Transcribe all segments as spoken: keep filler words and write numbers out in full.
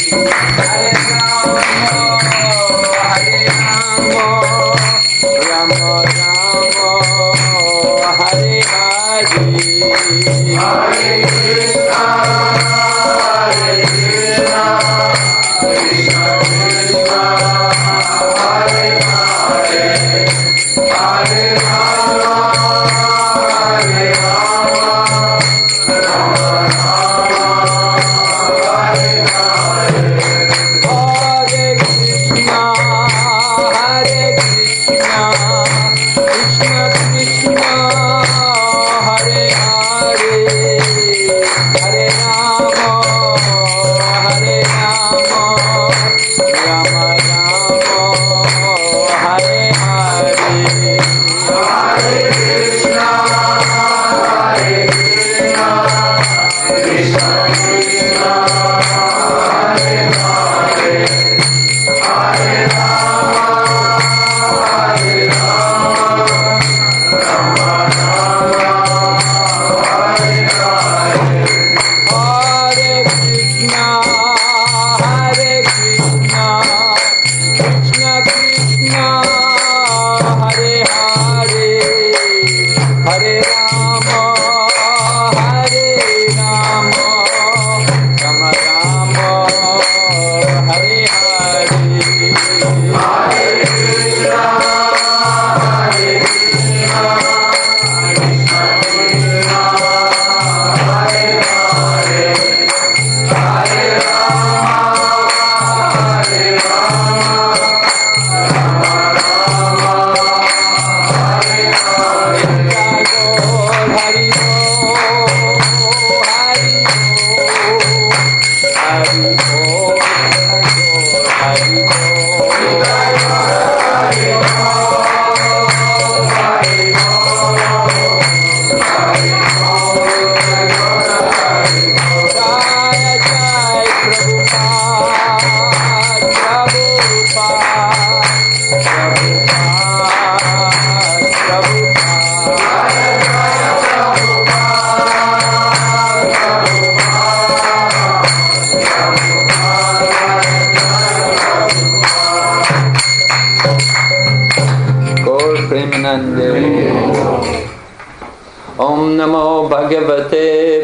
Om Namo Bhagavate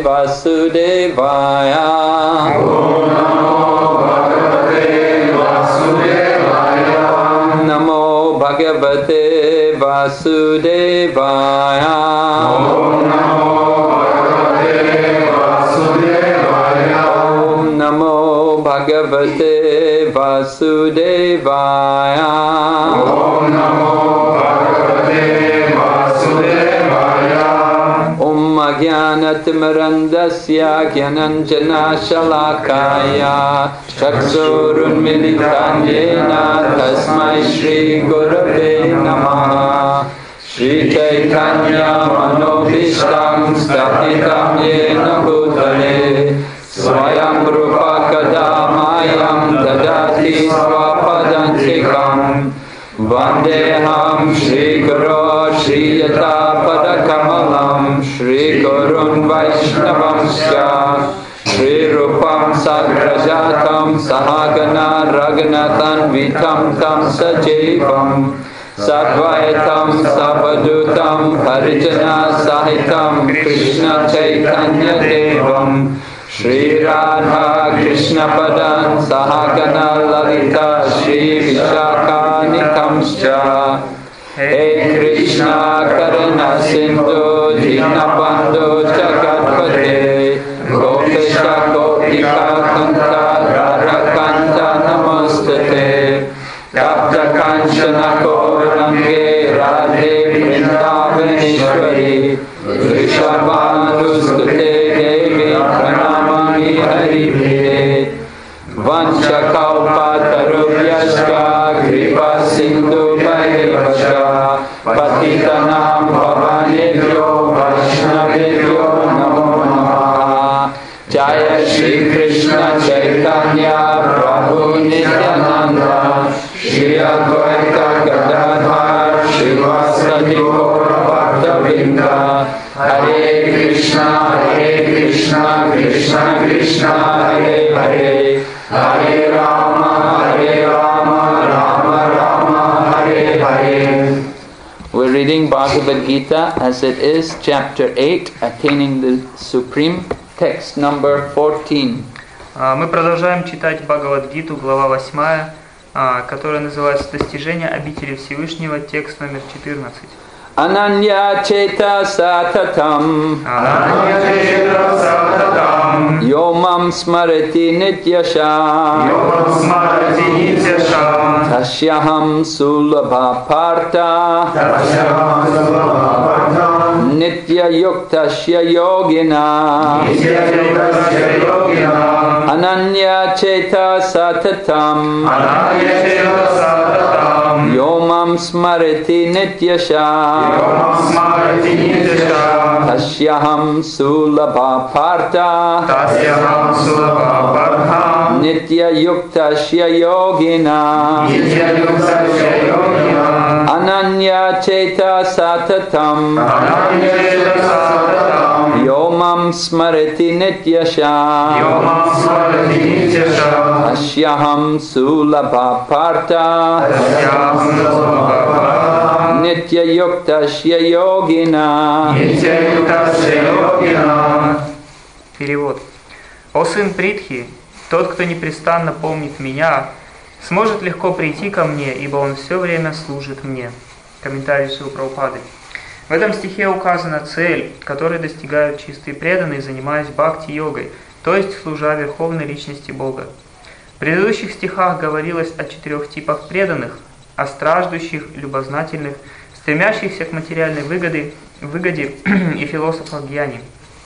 Vasudevaya. Om Namo Bhagavate Vasudevaya. Om Namo Bhagavate Vasudevaya. Om Namo Bhagavate Vasudevaya. Om Namo Bhagavate Vasudevaya. Om Namo Jnanatimrandasya Jnananjana Shalakaya Chaksurunmilitan Yena Tasmai Shri Gurave Namaha Shri Chaitanya Manobhishtam Sthapitam Yena Bhutale Swayam Rupa Kadamayam Dadati Swapadantikam Vandeham Shri Guru Shri Yata Padakamalam Shri Gurun Vaishnavamsya Shri Rupam Sagrajatam Sahagana Raghunathan Vitam Tam Sajivam Sadvaitam Sabadutam Harijana Sahitam Krishna Chaitanya Devam Shri Radha Krishna Padan Sahagana Lalita Shri Vishaka Nikamscha Hey Krishna Karuna Sindhu Dinabandhu Jagatpate Gopesha Gopika Kanta Radhakanta Namastate Tapta Kanchana Gaurange Radhe Vrindavaneshwari Vrishabhanustate Devi Pranamami Haribhe Vanchakalpatarubhyascha Kripa Sindhu Bhayavascha Patitanam Bhavanebhyo Vaishnavebhyo Namo Namaha Jaya Shri Krishna Chaitanya Prabhu Nityananda Shri Advaita Gadadhar Srivasadi Gaura Bhaktavinda Hare Krishna Hare Krishna Krishna Krishna Hare Hare Hare, Hare Rama, Hare Rama, Rama Rama, Hare Hare. We're reading Bhagavad Gita as it is, chapter eight, attaining the supreme, text number fourteen. Мы продолжаем читать Бхагавад-гиту, глава восьмая, которая называется «Достижение обители Всевышнего», текст номер четырнадцать. Ananya cheta satatam Ananya cheta satatam Yomam smarati nityasha Yomam smarati nityasha Tashyaham sulabha partha Tashyaham sulabha partha Nitya yuktasya yogina Nitya yuktasya yogina Ananya cheta satatam Ananya cheta satatam Yomam smarati nityasha Yomam smarati nityasha Tasyaham sulabha partha Tasyaham sulabha partha Nitya yuktasya yogina Nitya yuktasya yogina Ananya cheta satatam Ananya cheta satatam Yomam smarati nityasha Yomam smarati nityasha Tasyaham sulabha partha Tasyaham sulabha partha Nitya yuktasya yogina. Nitya yuktasya yogina. Перевод. «О сын Притхи, тот, кто непрестанно помнит меня, сможет легко прийти ко мне, ибо он все время служит мне». Комментарий Шрилы Прабхупады. В этом стихе указана цель, которой достигают чистые преданные, занимаясь бхакти-йогой, то есть служа Верховной Личности Бога. В предыдущих стихах говорилось о четырех типах преданных, о страждущих, любознательных, стремящихся к материальной выгоде, выгоде и философах гьяни.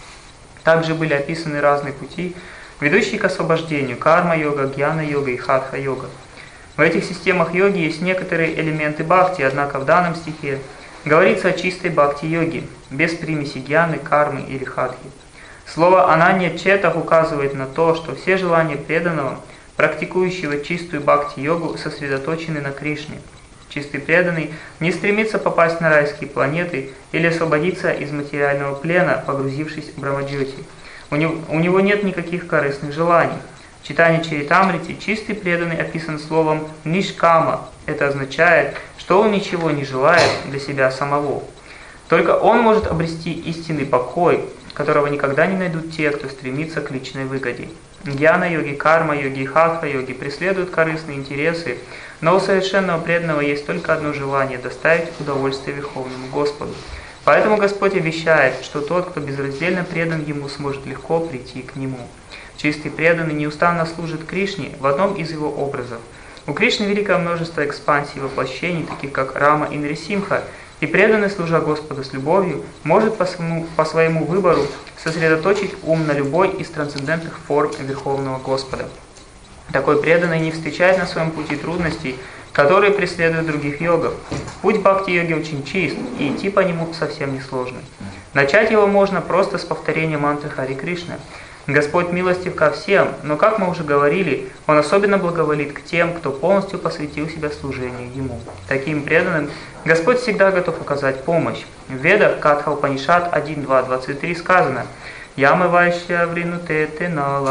Также были описаны разные пути, ведущие к освобождению: карма-йога, гьяна-йога и хатха-йога. В этих системах йоги есть некоторые элементы бхакти, однако в данном стихе говорится о чистой бхакти-йоге, без примеси гьяны, кармы или хатхи. Слово «ананья четах» указывает на то, что все желания преданного, практикующего чистую бхакти-йогу, сосредоточены на Кришне. Чистый преданный не стремится попасть на райские планеты или освободиться из материального плена, погрузившись в Брамаджьоти. У него, у него нет никаких корыстных желаний. В читании Чаритамрити чистый преданный описан словом «нишкама». Это означает, что он ничего не желает для себя самого. Только он может обрести истинный покой, которого никогда не найдут те, кто стремится к личной выгоде. Гьяна-йоги, карма-йоги и хатха-йоги преследуют корыстные интересы, но у совершенного преданного есть только одно желание – доставить удовольствие Верховному Господу. Поэтому Господь обещает, что тот, кто безраздельно предан Ему, сможет легко прийти к Нему. Чистый преданный неустанно служит Кришне в одном из Его образов. У Кришны великое множество экспансий воплощений, таких как Рама и Нарисимха, и преданный, служа Господу с любовью, может по своему, по своему выбору сосредоточить ум на любой из трансцендентных форм Верховного Господа. Такой преданный не встречает на своем пути трудностей, которые преследуют других йогов. Путь бхакти-йоги очень чист, и идти по нему совсем не сложно. Начать его можно просто с повторения мантры Хари Кришна. Господь милостив ко всем, но, как мы уже говорили, Он особенно благоволит к тем, кто полностью посвятил себя служению Ему. Таким преданным Господь всегда готов оказать помощь. В Ведах Катха Упанишад один, два, двадцать три сказано: «Ямывайшя вринутете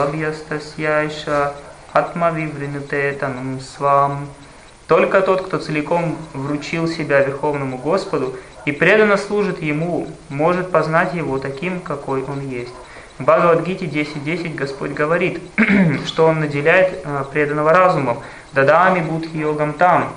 налабьястасьяйша атмави вринутета нум свам». Только тот, кто целиком вручил себя Верховному Господу и преданно служит Ему, может познать Его таким, какой Он есть. В Бхагавад-гите десять десять Господь говорит, что Он наделяет преданного разумом, «Дадами будхи йогам там»,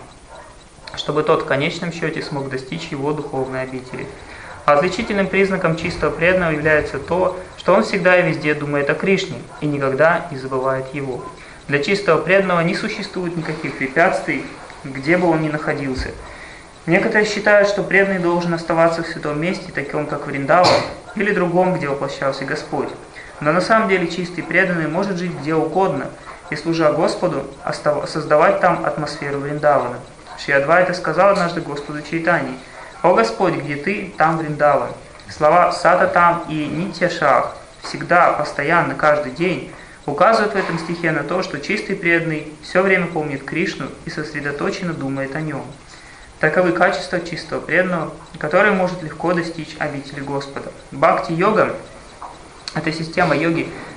чтобы тот в конечном счете смог достичь Его духовной обители. Отличительным признаком чистого преданного является то, что он всегда и везде думает о Кришне и никогда не забывает Его. Для чистого преданного не существует никаких препятствий, где бы он ни находился. Некоторые считают, что преданный должен оставаться в святом месте, таком как Вриндаван, или другом, где воплощался Господь. Но на самом деле чистый преданный может жить где угодно и, служа Господу, создавать там атмосферу Вриндавана. Шри Адвайта сказал однажды Господу Чайтаньи: «О Господь, где Ты, там Вриндаван». Слова «сата там» и «нитьяшах» всегда, постоянно, каждый день указывают в этом стихе на то, что чистый преданный все время помнит Кришну и сосредоточенно думает о Нем. Таковы качества чистого преданного, который может легко достичь обители Господа. Бхакти-йога – это система йоги,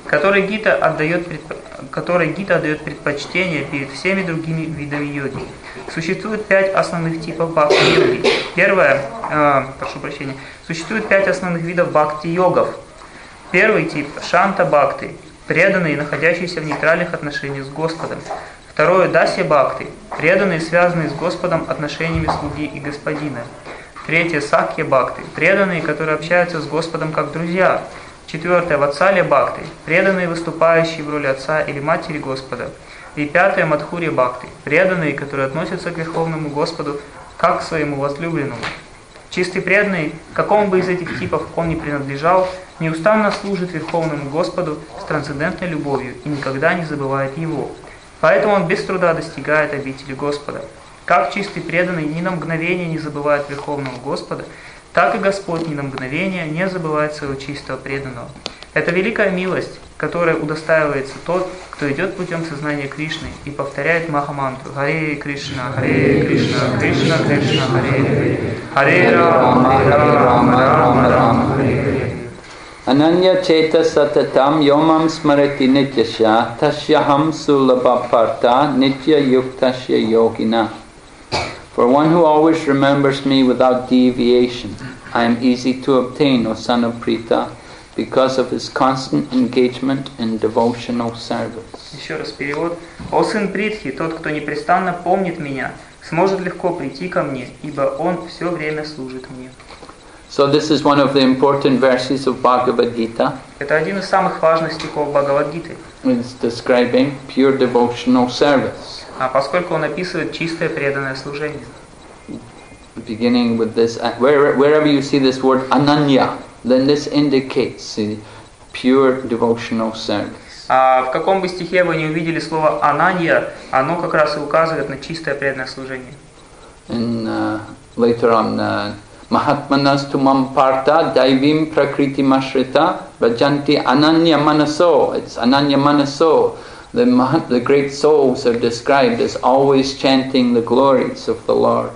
который Гита отдает, предп... который Гита отдает предпочтение перед всеми другими видами йоги. Существует пять основных типов бхакти-йоги. Первое, э, прошу прощения, существует пять основных видов бхакти-йогов. Первый тип – шанта-бхакти, преданные, находящиеся в нейтральных отношениях с Господом. Второе – дасья-бхакти, преданные, связанные с Господом отношениями слуги и господина. Третье – сакья-бхакти, преданные, которые общаются с Господом как друзья. Четвертое – ватсалья-бхакти, преданные, выступающие в роли отца или матери Господа. И пятое – мадхурья-бхакти, преданные, которые относятся к Верховному Господу как к своему возлюбленному. Чистый преданный, какому бы из этих типов он ни принадлежал, неустанно служит Верховному Господу с трансцендентной любовью и никогда не забывает Его. Поэтому он без труда достигает обители Господа. Как чистый преданный ни на мгновение не забывает Верховного Господа, так и Господь ни на мгновение не забывает своего чистого преданного. Это великая милость, которой удостаивается тот, кто идет путем сознания Кришны и повторяет Махамантру Харе Кришна, Харе Кришна, Кришна Кришна, Харе Харе, Харе Рама, Харе Рама, Рама Рама, Харе Харе. Ananya cheta satatam yomam smarati nityasya tasyaham sulabhaparta nitya yuktasya yogina. For one who always remembers me without deviation, I am easy to obtain, O son of Pritha, because of his constant engagement in devotional service. Еще раз перевод. «О сын Притхи, тот, кто непрестанно помнит меня, сможет легко прийти ко мне, ибо он все время служит мне». So this is one of the important verses of Bhagavad Gita. Это один из самых важных стихов Бхагавад-гиты. It's describing pure devotional service. А поскольку он описывает чистое преданное служение. Beginning with this, where, wherever you see this word ananya, then this indicates the pure devotional service. А в каком бы стихе вы не увидели слово «ананья», оно как раз и указывает на чистое преданное служение. And uh, later on, uh, Mahatmanas tumam parta daivim prakriti mashrita bhajanti ananya manaso. It's ananya manaso. The, Mahat, the great souls are described as always chanting the glories of the Lord.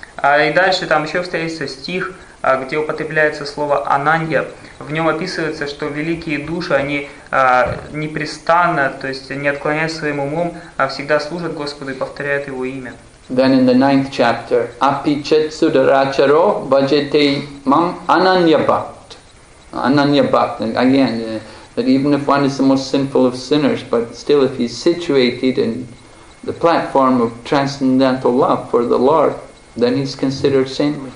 А и дальше там еще встретится стих, где употребляется слово «ананья». В нем описывается, что великие души, они а, непрестанно, то есть не отклоняясь своим умом, а всегда служат Господу и повторяют Его имя. Then in the ninth chapter, apichet sudaracharo bhajate mam ananya bhakt. Ananya bhakt. Again, uh, that even if one is the most sinful of sinners, but still if he's situated in the platform of transcendental love for the Lord, then he's considered saintly.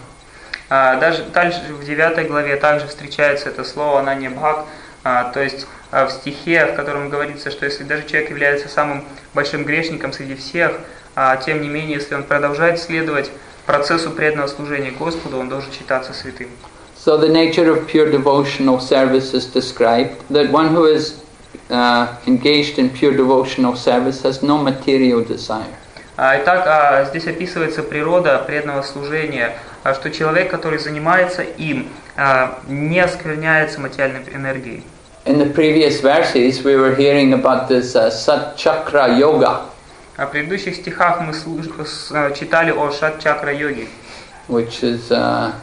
А, даже дальше в девятой главе также встречается это слово «ананья бхак», а, то есть а, в стихе, в котором говорится, что если даже человек является самым большим грешником среди всех, а, тем не менее, если он продолжает следовать процессу преданного служения Господу, он должен считаться святым. So the nature of pure devotional service is described, that one who is uh, engaged in pure devotional service has no material desire. А, итак, а, здесь описывается природа преданного служения, а, что человек, который занимается им, а, не оскверняется материальной энергией. In the previous verses, we were hearing about this uh, Satchakra Yoga. А в предыдущих стихах мы служ... читали о Шат-чакра-йоге, which is uh,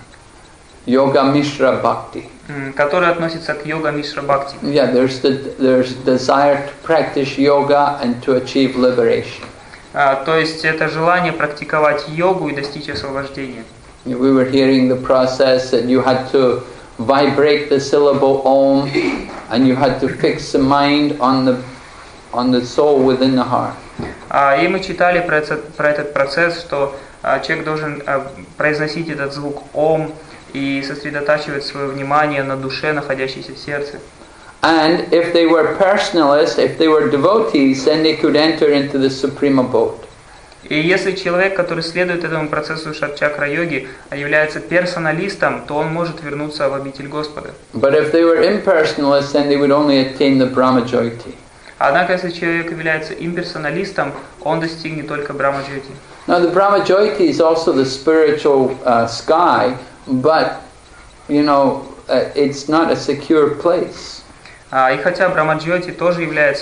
Yoga Mishra Bhakti. который относится к йога Мишра Бхакти. Yeah, there's the there's desire to practice yoga and to achieve liberation. А, то есть это желание практиковать йогу и достичь освобождения. We were hearing the process that you had to vibrate the syllable Om, and you had to fix the mind on the on the soul within the heart. А, и мы читали про этот, про этот процесс, что а, человек должен а, произносить этот звук Ом и сосредотачивать свое внимание на душе, находящейся в сердце. And if they were personalists, if they were devotees, then they could enter into the supreme abode. И если человек, который следует этому процессу шат-чакра-йоги, является персоналистом, то он может вернуться в обитель Господа. But if they were impersonalists, then they would only attain the Brahma-jyoti. Однако, если человек является имперсоналистом, он достигнет только Брахма-джьоти. Now, the Brahma-jyoti is also the spiritual uh, sky, but, you know, uh, it's not a secure place. А, и хотя Брахма-джьоти тоже является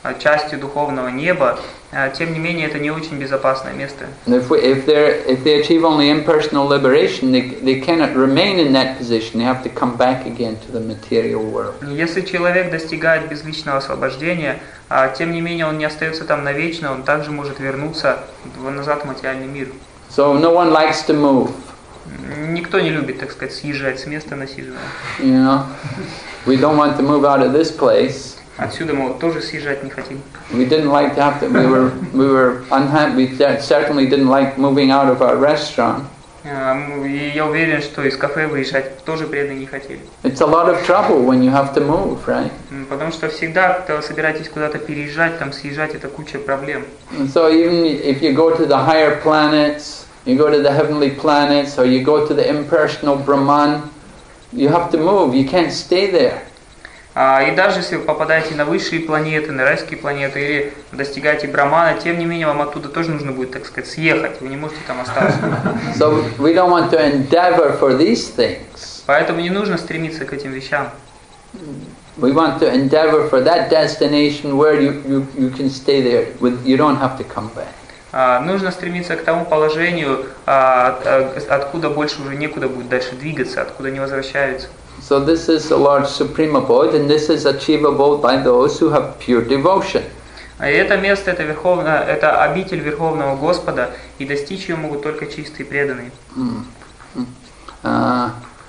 частью духовного неба, тем не менее это не очень безопасное место. And if, we, if, they're, if they achieve only impersonal liberation, they, they cannot remain in that position. They have to come back again to the material world. Если человек достигает безличного освобождения, тем не менее он не остается там навечно, он также может вернуться назад в материальный мир. So no one likes to move. Никто не любит, так сказать, съезжать с места насиженного. You know, we don't want to move out of this place. Отсюда мы тоже съезжать не хотим. We didn't like to have to. We were we were unhappy. We certainly didn't like moving out of our restaurant. И я уверен, что из кафе выезжать тоже преданные не хотели. It's a lot of trouble when you have to move, right? Потому что всегда, когда вы собираетесь куда-то переезжать, там съезжать, это куча проблем. And so even if you go to the higher planets, you go to the heavenly planets, or you go to the impersonal Brahman, you have to move. You can't stay there. И даже если вы попадаете на высшие планеты, на райские планеты или достигаете Брахмана, тем не менее вам оттуда тоже нужно будет, так сказать, съехать. Вы не можете там остаться. So we don't want to endeavor for these things. Поэтому не нужно стремиться к этим вещам. We want to endeavor for that destination where you, you, you can stay there. With, you don't have to come back. Uh, нужно стремиться к тому положению, uh, откуда больше уже некуда будет дальше двигаться, откуда не возвращаются. So this is the Lord's supreme abode, and this is achievable by those who have pure devotion. И это место, это, верховно, это обитель Верховного Господа, и достичь ее могут только чистые преданные. Mm. Uh,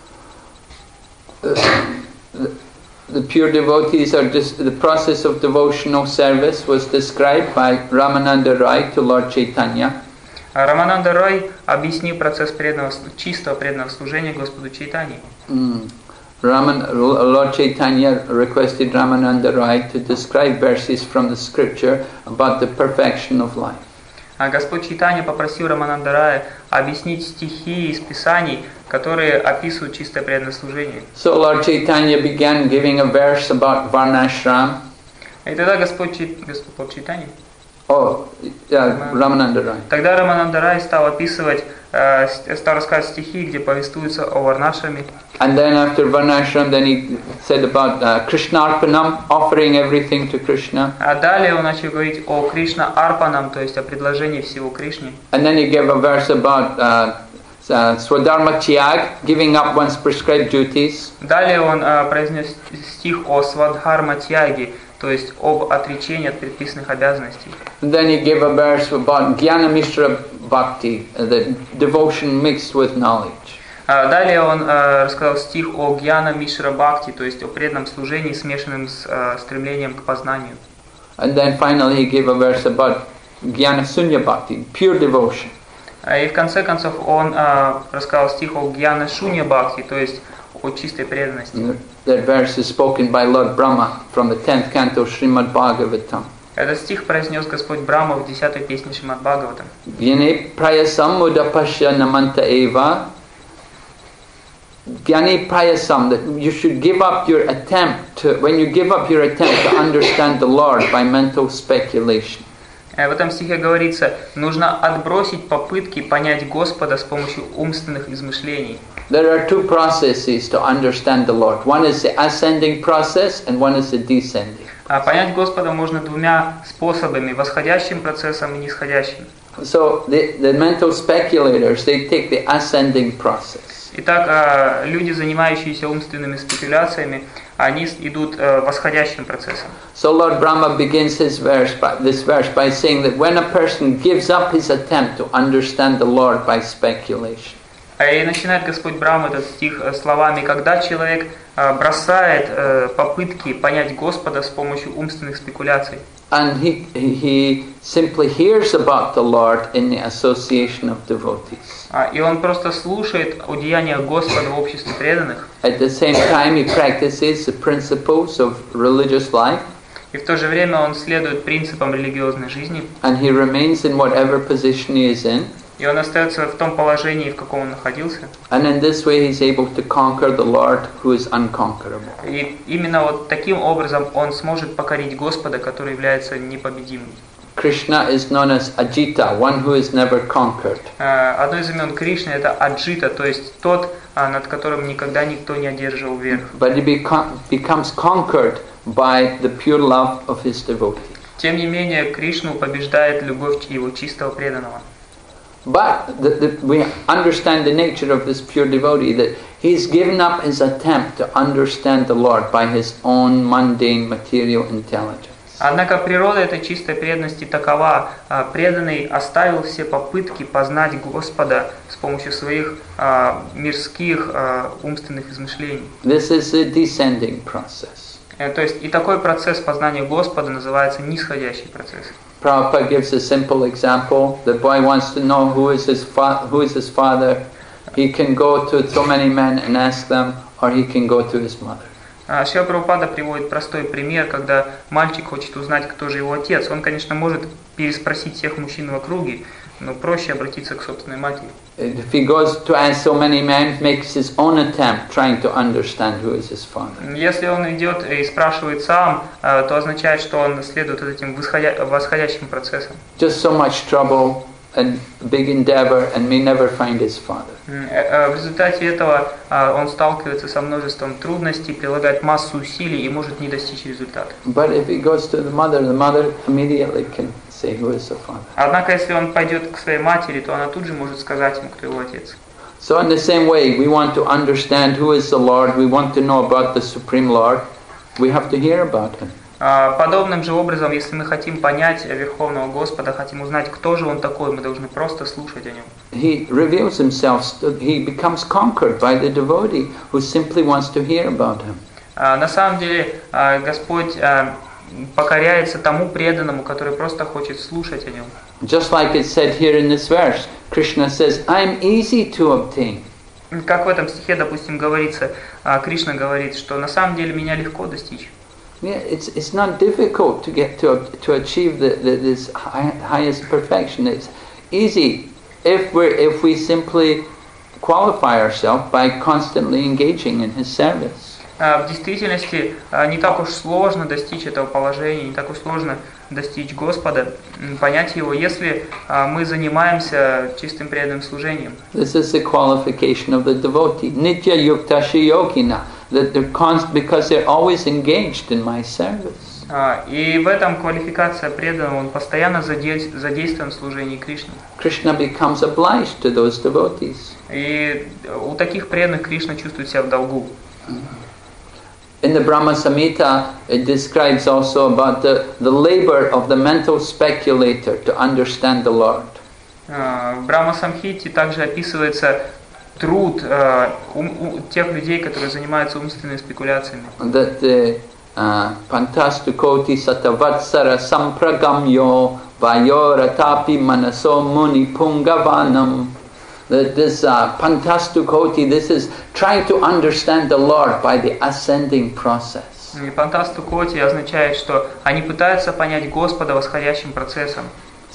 the, the pure devotees are just, the process of devotional service was described by Ramananda Rai to Lord Chaitanya. Рамананда Рай объяснил процесс преданного, чистого преданного служения Господу Чайтаньи. Mm. Raman, Lord Chaitanya requested Ramananda Rai to describe verses from the scripture about the perfection of life. А Господь Чайтанья попросил Рамананда Рая объяснить стихи из Писаний, которые описывают чистое преданное служение. So Lord Chaitanya began giving a verse about Varnashram. И тогда Господь, Господь Чайтанья Oh, yeah, Ramananda Rai. Тогда Рамананда Рай стал описывать, э, стал рассказывать стихи, где повествуется о Варнашраме. And then after Varnashram, then he said about uh, Krishnarpanam, offering everything to Krishna. А далее он начал говорить о Кришна Арпанам, то есть о предложении всего Кришне. And then he gave a verse about uh, uh, Swadharma Tyag, giving up one's prescribed duties. Далее он э, произнес стих о Свадхарма Тьяге, то есть об отречении от предписанных обязанностей. And then he gave a verse about Jnana Mishra Bhakti, uh, the devotion mixed with knowledge. Далее он э, рассказал стих о Гьяна Мишра Бхакти, то есть о преданном служении, смешанном с э, стремлением к познанию. And then finally he gave a verse about Jnana Sunya Bhakti, pure devotion. И в конце концов он э, рассказал стих о Гьяна Шунья Бхакти, то есть о чистой преданности. And that verse is spoken by Lord Brahma from the tenth canto Srimad Bhagavatam. Этот стих произнес Господь Брахма в десятой песне Шримад Бхагаватам. Gyane prayasam mudapashya namanta eva. Gyane prayasam, that you should give up your attempt to, when you give up your attempt to understand the Lord by mental speculation. В этом стихе говорится, нужно отбросить попытки понять Господа с помощью умственных измышлений. There are two processes to understand the Lord. One is the ascending process and one is the descending. А понять Господа можно двумя способами, восходящим процессом и нисходящим. So the, the mental speculators, they take the ascending process. Итак, люди, занимающиеся умственными спекуляциями, они идут восходящим процессом. So Lord Brahma begins his verse by, this verse by saying that when a person gives up his attempt to understand the Lord by speculation, И начинает Господь Брахма этот стих словами: когда человек бросает попытки понять Господа с помощью умственных спекуляций. and he, he simply hears about the Lord in the association of devotees. И он просто слушает о деяниях Господа в обществе преданных. At the same time he practices the principles of religious life. И в то же время он следует принципам религиозной жизни. And he remains in whatever position he is in. И он остается в том положении, в каком он находился. And in this way he's able to conquer the Lord who is unconquerable. И именно вот таким образом он сможет покорить Господа, который является непобедимым. Krishna is known as Ajita, one who is never conquered. Одно из имен Кришны — это Аджита, то есть тот, над которым никогда никто не одерживал верх. But he beco- becomes conquered by the pure love of his devotees. Тем не менее, Кришну побеждает любовь его чистого преданного. But the, the, we understand the nature of this pure devotee, that he's given up his attempt to understand the Lord by his own mundane material intelligence. Однако природа этой чистой преданности такова: преданный оставил все попытки познать Господа с помощью своих а, мирских а, умственных измышлений. This is a descending process. То есть и такой процесс познания Господа называется нисходящий процесс. Prabhupada gives a simple example. The boy wants to know who is his fa- who is his father. He can go to so many men and ask them, or he can go to his mother. Шрила Прабхупада приводит простой пример, когда мальчик хочет узнать, кто же его отец. Он, конечно, может переспросить всех мужчин в округе, но проще обратиться к собственной матери. If he goes to ask so many men, makes his own attempt trying to understand who is his father. Если он идет и спрашивает сам, то означает, что он следует этим восходящим процессам. Just so much trouble and big endeavor, and may never find his father. В результате этого он сталкивается со множеством трудностей, прилагает массу усилий и может не достичь результата. But if he goes to the mother, the mother immediately can say who is the father. Однако, если он пойдет к своей матери, то она тут же может сказать ему, кто его отец. So in the same way, we want to understand who is the Lord, we want to know about the Supreme Lord, we have to hear about Him. Подобным же образом, если мы хотим понять Верховного Господа, хотим узнать, кто же Он такой, мы должны просто слушать о Нем. He reveals Himself, He becomes conquered by the devotee who simply wants to hear about Him. На самом деле, Господь покоряется тому преданному, который просто хочет слушать о Нем. Just like it said here in this verse, Krishna says, "I'm easy to obtain." Как в этом стихе, допустим, говорится, Кришна говорит, что на самом деле меня легко достичь. Yeah, it's it's not difficult to get to to achieve the, the this high, highest perfection. It's easy if we if we simply qualify ourselves by constantly engaging in His service. В действительности не так уж сложно достичь этого положения, не так уж сложно достичь Господа, понять Его, если мы занимаемся чистым преданным служением. This is the qualification of the devotee. Nitya yukta shiyogina. That they're const, because they're always engaged in my service. И в этом квалификация преданного, он постоянно задействован в служении Кришне. Krishna becomes obliged to those devotees. И у таких преданных Кришна чувствует себя в долгу. In the Brahma Samhita, it describes also about the, the labor of the mental speculator to understand the Lord. В Брахма Самхите также описывается труд uh, ум, у, тех людей, которые занимаются умственными спекуляциями. That the pantastukoti satavatsara sampragamyo vayoratapi manaso muni pungavanam. That this uh, pantastukoti, this is trying to understand the Lord by the ascending process. Пантастукоти означает, что они пытаются понять Господа восходящим процессом.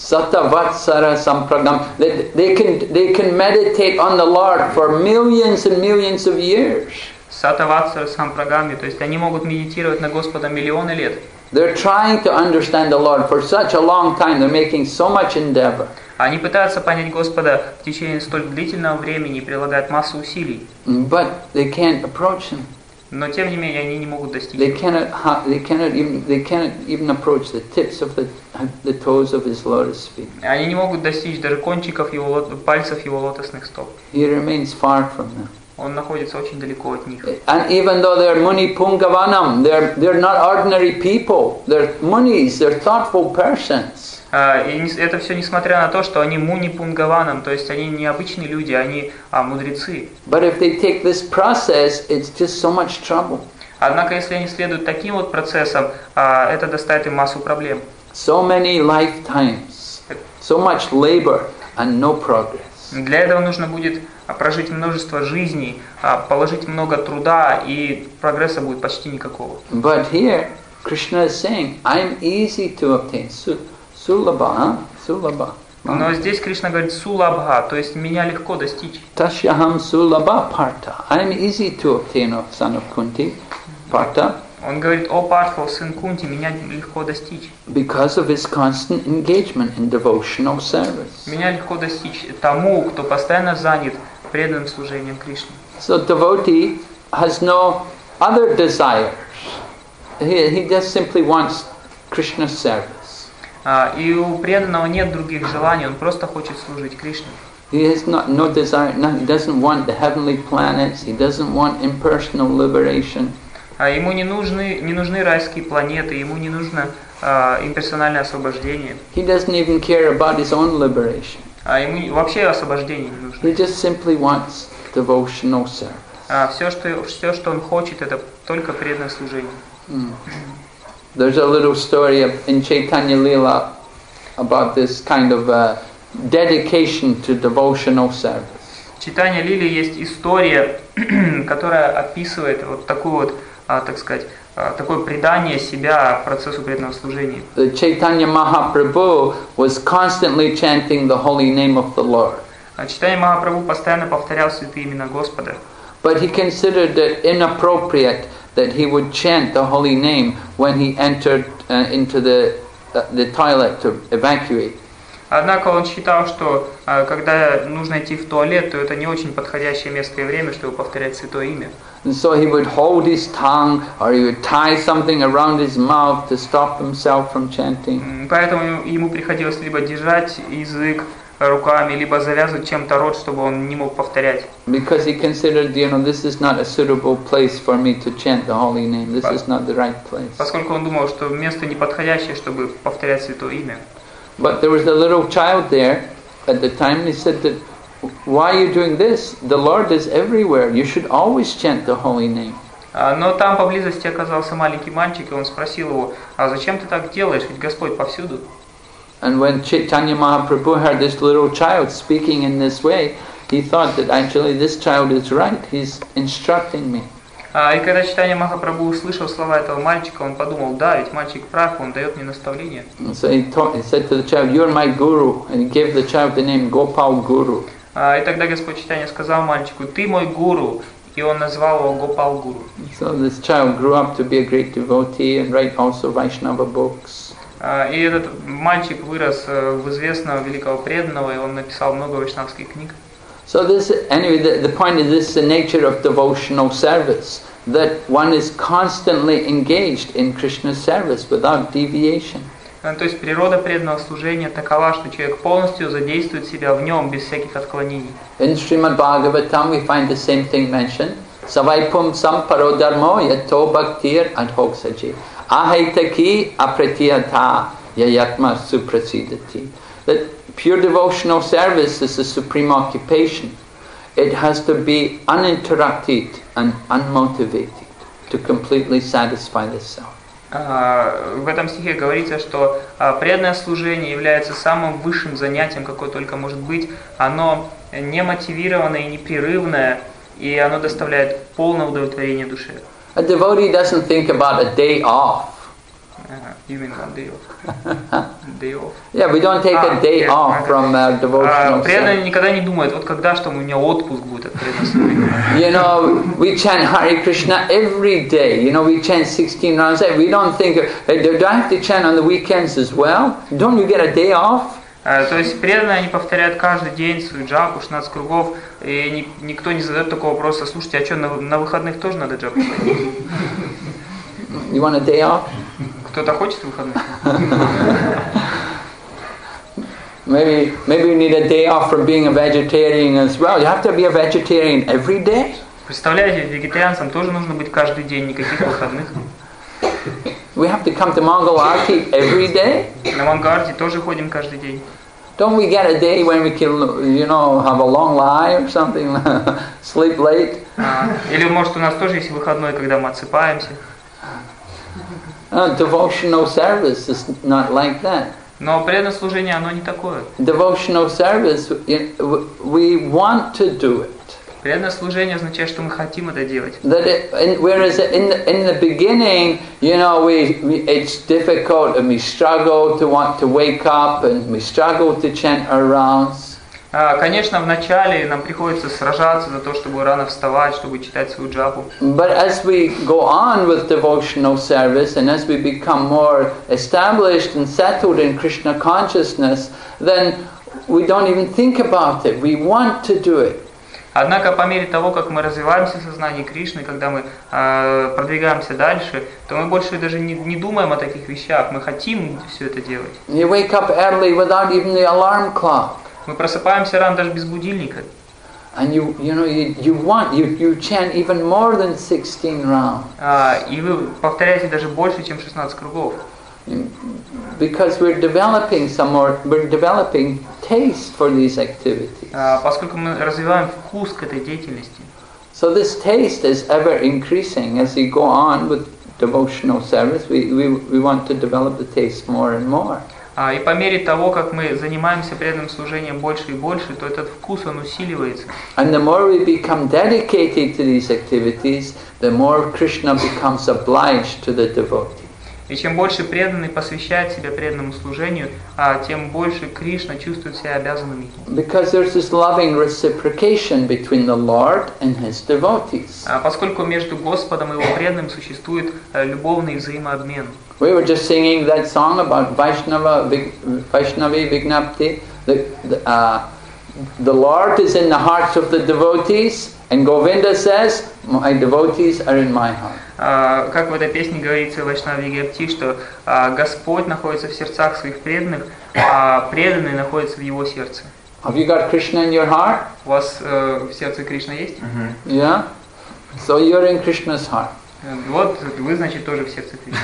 Satavatsara sampragam. They, they can they can meditate on the Lord for millions and millions of years. Сатаватсара сампрагами, то есть они могут медитировать на Господа миллионы лет. They're trying to understand the Lord for such a long time. They're making so much endeavor. Они пытаются понять Господа в течение столь длительного времени и прилагают массу усилий. But they can't approach Him. Но тем не менее они не могут достичь. They cannot. They cannot even. They cannot even approach the tips of the the toes of His lotus feet. Они не могут достичь даже кончиков его пальцев его лотосных стоп. He remains far from them. Он находится очень далеко от них. And even though they're muni pungavanam, they're they're not ordinary people. They're munis. They're thoughtful persons. И это все несмотря на то, что они муни пунгаванам, то есть они не обычные люди, они а, мудрецы. But if they take this process, it's just so much trouble. Однако, если они следуют таким вот процессам, а, это доставит им массу проблем. So many lifetimes, so much labor and no progress. Для этого нужно будет прожить множество жизней, положить много труда, и прогресса будет почти никакого. But here, Krishna is saying, I'm easy to obtain. Sulabha, Sulabha. Но здесь Кришна говорит сулабха, то есть меня легко достичь. Tashyaham Sulabha Partha. I'm easy to obtain, O son of Kunti, Partha. Он говорит: о Партха, сын Кунти, меня легко достичь. Because of his constant engagement in devotional service. Меня легко достичь тому, кто постоянно занят преданным служением Кришне. So devotee has no other desires. He, he just simply wants Krishna's service. А, И у преданного нет других желаний, он просто хочет служить Кришне. He has not, no desire, no, he doesn't want the heavenly planets, he doesn't want impersonal liberation. А Ему не нужны, не нужны райские планеты, ему не нужно а, имперсональное освобождение. He doesn't even care about his own liberation. А Ему не- вообще освобождение не нужно. He just simply wants devotional service. А все, что, все, что он хочет, это только преданное служение. Mm. There's a little story of, in Chaitanya Leela about this kind of uh, dedication to devotional service. В Читании Лили есть история, которая описывает вот такую вот, а, так сказать, а, такое предание себя процессу преданного служения. The Chaitanya Mahaprabhu was constantly chanting the holy name of the Lord. А Читание Махапрабху постоянно повторял святые имена Господа. But he considered it inappropriate that he would chant the holy name when he entered uh, into the, uh, the toilet to evacuate. Однако он считал, что а, когда нужно идти в туалет, то это не очень подходящее место и время, чтобы повторять святое имя. And so he would hold his tongue or he would tie something around his mouth to stop himself from chanting. М, Поэтому ему приходилось либо держать язык руками, либо завязывать чем-то рот, чтобы он не мог повторять. Because he considered, you know, this is not a suitable place for me to chant the holy name. This is not the right place. Поскольку он думал, что место неподходящее, чтобы повторять святое имя. But there was a little child there at the time, and he said that, why are you doing this? The Lord is everywhere. You should always chant the holy name. А, Но там поблизости оказался маленький мальчик, и он спросил его, а зачем ты так делаешь, ведь Господь повсюду. And when Chaitanya Mahaprabhu heard this little child speaking in this way, he thought that actually this child is right. He's instructing me. А, И когда Читание Махапрабху услышал слова этого мальчика, он подумал, да, ведь мальчик прав, он дает мне наставление. And so he, taught, he said to the child, "You're my guru," and he gave the child the name Gopal Guru. А, И тогда Господь Читание сказал мальчику, ты мой гуру, и он назвал его Гопал Гуру. So this child grew up to be a great devotee and write also Vaishnava books. А, И этот мальчик вырос э, в известного великого преданного, и он написал много вайшнавских книг. So this, anyway, the, the point is this is the nature of devotional service, that one is constantly engaged in Krishna's service without deviation. А, То есть природа преданного служения такова, что человек полностью задействует себя в нем без всяких отклонений. In Srimad Bhagavatam we find the same thing mentioned. Savaipum samparo dharmo yato bhaktir adhoksaji. Ahaitaki apratiyata yayatma suprasidati. That pure devotional service is the supreme occupation. It has to be uninterrupted and unmotivated to completely satisfy the self. А, В этом стихе говорится, что а, преданное служение является самым высшим занятием, какое только может быть. Оно не мотивированное и непрерывное, и оно доставляет полное удовлетворение душе. A devotee doesn't think about a day off. Ага, you mean one day off? Day off. Yeah, we don't take Ah, a day yeah, off okay. from uh, А, devotional преданный service. никогда не думает, вот когда что у меня отпуск будет от преданного служения. You know, we chant Hare Krishna every day. You know, we chant sixteen rounds a day. We don't think, hey, do I have to chant on the weekends as well? Don't you get a day off? А, То есть преданные, они повторяют каждый день свою джапу, шестнадцать кругов, и ни- никто не задает такого вопроса, слушайте, а что, на, на выходных тоже надо джапу ходить? You want a day off? Кто-то хочет выходных? Maybe, maybe you need a day off from being a vegetarian as well. You have to be a vegetarian every day? Представляете, вегетарианцам тоже нужно быть каждый день, никаких выходных. We have to come to Mongol Arti every day? На Мангарде тоже ходим каждый день. Don't we get a day when we can, you know, have a long lie or something, sleep late? А, Или, может, у нас тоже есть выходной, когда мы отсыпаемся. Uh, devotional service is not like that. Но преданное служение, оно не такое. Devotional service, you- we want to do it. Преданное служение означает, что мы хотим это делать. That it, in, whereas in the, in the beginning, you know, we, we it's difficult and we struggle to want to wake up and we struggle to chant our rounds. А, Конечно, вначале нам приходится сражаться за то, чтобы рано вставать, чтобы читать свою джапу. But as we go on with devotional service and as we become more established and settled in Krishna consciousness, then we don't even think about it. We want to do it. Однако по мере того, как мы развиваемся в сознании Кришны, когда мы э, продвигаемся дальше, то мы больше даже не, не думаем о таких вещах, мы хотим все это делать. You wake up early without even the alarm clock. Мы просыпаемся рано даже без будильника. And you, you know, you, you want, you, you chant even more than sixteen rounds. А, и вы повторяете даже больше, чем шестнадцать кругов. Because we're developing some more, we're developing taste for these activities. А, поскольку мы развиваем вкус к этой деятельности. So this taste is ever increasing as we go on with devotional service. We, we, we want to develop the taste more and more. А, и по мере того, как мы занимаемся преданным служением больше и больше, то этот вкус, он усиливается. And the more we become dedicated to these activities, the more Krishna becomes obliged to the devotee. И чем больше преданный посвящает себя преданному служению, а, тем больше Кришна чувствует себя обязанным ему. Because there's this loving reciprocation between the Lord and His devotees. А, поскольку между Господом и его преданным существует а, любовный взаимообмен. We were just singing that song about Vaishnava, Vaishnavi Vignapti. The, the, uh, the Lord is in the hearts of the devotees, and Govinda says, my devotees are in my heart. Uh, как в этой песне говорится в Вайшнави Вигнапти, что uh, Господь находится в сердцах своих преданных, а преданные находятся в его сердце. Have you got Krishna in your heart? У вас uh, в сердце Кришна есть? Mm-hmm. Yeah? So you're in Krishna's heart. Вот вы, значит, тоже в сердце Кришны.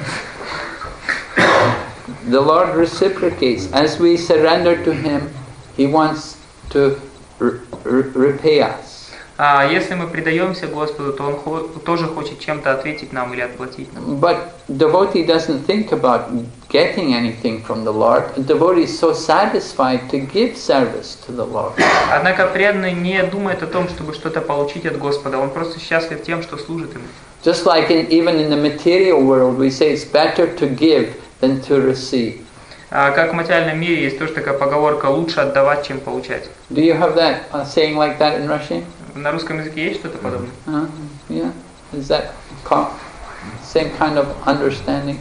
The Lord reciprocates. As we surrender to Him, He wants to re- re- repay us. А если мы предаемся Господу, то Он хо- тоже хочет чем-то ответить нам или отплатить нам. But devotee doesn't think about getting anything from the Lord. A devotee is so satisfied to give service to the Lord. Однако преданный не думает о том, чтобы что-то получить от Господа. Он просто счастлив тем, что служит Ему. Just like in, even in the material world, we say it's better to give than to receive. А как в материальном мире есть тоже такая поговорка: лучше отдавать, чем получать. Do you have that uh, saying like that in Russian? На русском языке есть что-то подобное? Uh, yeah. Is that co- same kind of understanding?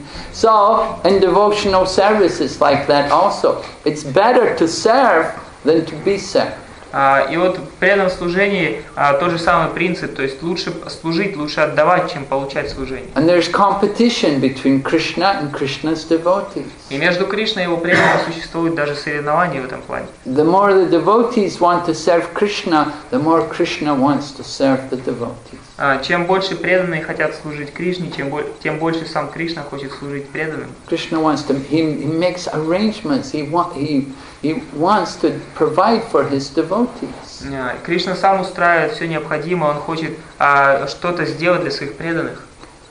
So in devotional service, it's like that also. It's better to serve than to be served. А, и вот в преданном служении а, тот же самый принцип, то есть лучше служить, лучше отдавать, чем получать служение. And there's competition between Krishna and Krishna's devotees. И между Кришной и его преданными существует даже соревнование в этом плане. The more the devotees want to serve Krishna, the more Krishna wants to serve the devotees. А, чем больше преданные хотят служить Кришне, чем, бо- тем больше сам Кришна хочет служить преданным. Krishna wants to, he, he makes arrangements, he, wa- he, he wants to provide for his devotees. А, Кришна сам устраивает все необходимое, он хочет а, что-то сделать для своих преданных.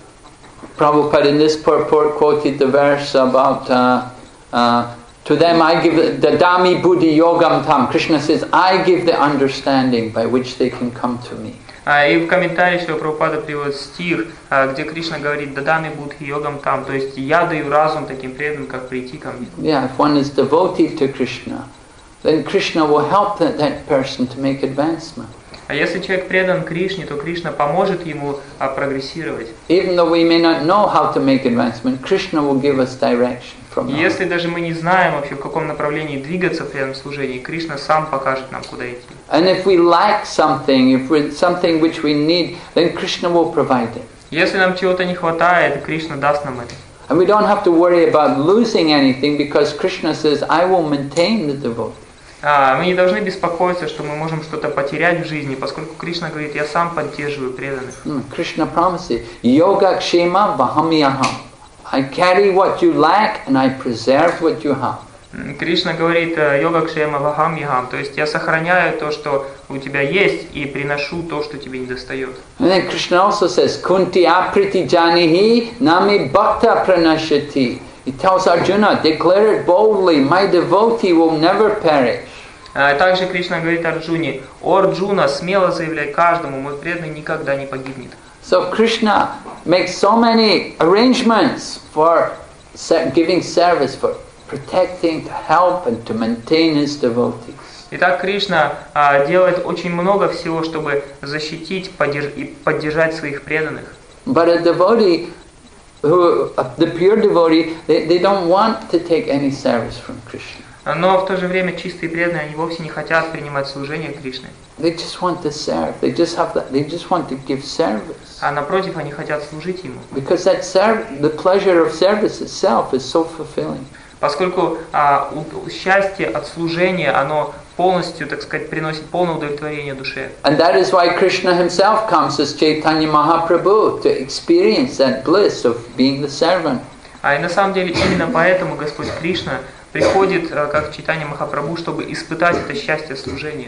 Prabhupada in this purport quoted the verse about uh, uh, to them I give the Dadami Buddhi Yogam Tam. Krishna says, I give the understanding by which they can come to me. А, и в комментарии Шрила Прабхупада приводит стих, а, где Кришна говорит: «Дадами будхи йогам там», то есть я даю разум таким преданным, как прийти ко мне. Yeah, if one is devoted to Krishna, then Krishna will help that, that person to make advancement. А если человек предан Кришне, то Кришна поможет ему а, прогрессировать. Even though we may not know how to make advancement, Krishna will give us direction from И God. если даже мы не знаем вообще, в каком направлении двигаться в преданном служении, Кришна сам покажет нам, куда идти. And if we lack something, if we're something which we need, then Krishna will provide it. Если нам чего-то не хватает, Кришна даст нам это. And we don't have to worry about losing anything because Krishna says, I will maintain the devotee. А, мы не должны беспокоиться, что мы можем что-то потерять в жизни, поскольку Кришна говорит: я сам поддерживаю преданных. Mm, Krishna promises, Yoga Kshema Vahamyaham. I carry what you lack and I preserve what you have. Кришна говорит: йога кшема вахам ягам, то есть я сохраняю то, что у тебя есть, и приношу то, что тебе не достает. And then Krishna also says, Kunti apriti janihi nami bhakta pranashati. He tells Arjuna, declare it boldly, my devotee will never perish. А также Кришна говорит Арджуне: «О Арджуна, смело заявляй каждому, мой преданный никогда не погибнет». So Krishna makes so many arrangements for giving service, for protecting, to help and to maintain his devotees. Итак, Кришна а, делает очень много всего, чтобы защитить подерж- и поддержать своих преданных. But a devotee, who, uh, the pure devotee, they, they don't want to take any service from Krishna. Но в то же время чистые преданные, они вовсе не хотят принимать служение Кришны. They just want to serve. They just have that. They just want to give service. А напротив, они хотят служить Ему. Because that serve, the pleasure of service itself is so fulfilling. Поскольку а, у, счастье от служения, оно полностью, так сказать, приносит полное удовлетворение душе. And that is why Krishna himself comes as Chaitanya Mahaprabhu to experience that bliss of being the servant. А и на самом деле именно поэтому Господь Кришна приходит как Чайтанья Махапрабху, чтобы испытать это счастье служения.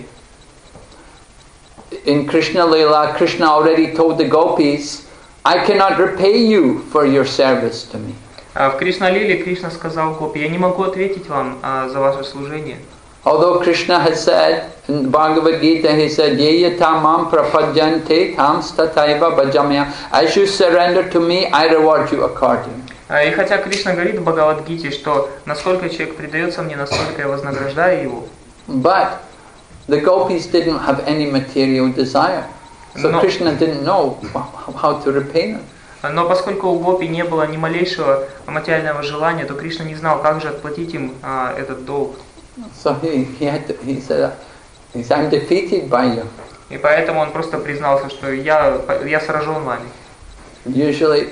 In Krishna Leela, Krishna already told the gopis, I cannot repay you for your service to me. В Кришна-лиле Кришна сказал гопи, я не могу ответить вам а, за ваше служение. Although Krishna has said, in Bhagavad Gita, he said, Yeya tamam prapadyante tam stataiva bhajamya. As you surrender to me, I reward you accordingly. И хотя Кришна говорит в Бхагавад-гите, что насколько человек предается мне, настолько я вознаграждаю его. But the gopis didn't have any material desire. So No. Krishna didn't know how to repay them. Но поскольку у гопи не было ни малейшего материального желания, то Кришна не знал, как же отплатить им а, этот долг. So he, he had to, he said, he said, I'm defeated by you. И поэтому он просто признался, что я, я сражен вами. Usually,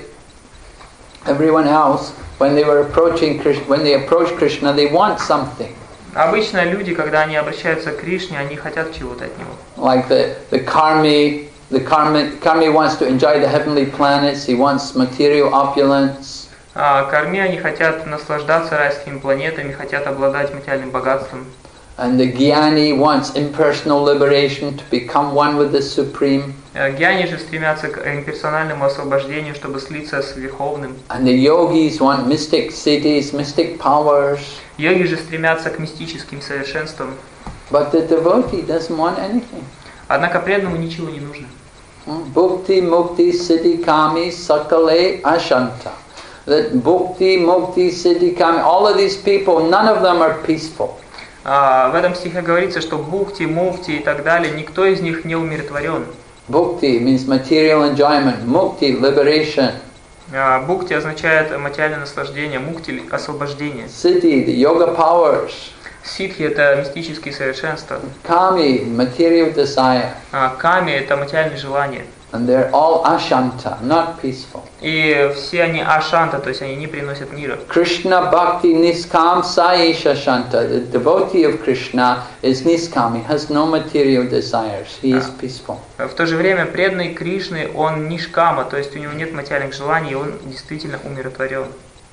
everyone else, when they were approaching Krishna, when they approach Krishna, they want something. Обычно люди, когда они обращаются к Кришне, они хотят чего-то от него. Like the the karmi, the karmi, karmi wants to enjoy the heavenly planets. He wants material opulence. А карми, они хотят наслаждаться райскими планетами, хотят обладать материальным богатством. And the jnani wants impersonal liberation, to become one with the Supreme. Гьяни же стремятся к имперсональному освобождению, чтобы слиться с Верховным. And the yogis want mystic cities, mystic powers. Йоги же стремятся к мистическим совершенствам. But the devotee doesn't want anything. Однако преданному ничего не нужно. Bhukti, mukti, siddhi, kami, sakale, ashanta. That bhukti, mukti, siddhi, kami, all of these people, none of them are peaceful. А, в этом стихе говорится, что бхукти, мукти и так далее, никто из них не умиротворен. Bhukti means material enjoyment, mukti, liberation. А, бхукти означает материальное наслаждение, мукти – освобождение. Siddhi, the yoga powers. Ситхи – это мистические совершенства. Kami, material desire. А, ками – это материальные желания. And they're all ashanta, not peaceful. И все они ашанта, то есть они не приносят мира. Krishna bhakti niskam saisha shanta. The devotee of Krishna is niskam. He has no material desires. He is peaceful. В то же время преданный Кришны, он нишкама, то есть у него нет материальных желаний, и он действительно умиротворен.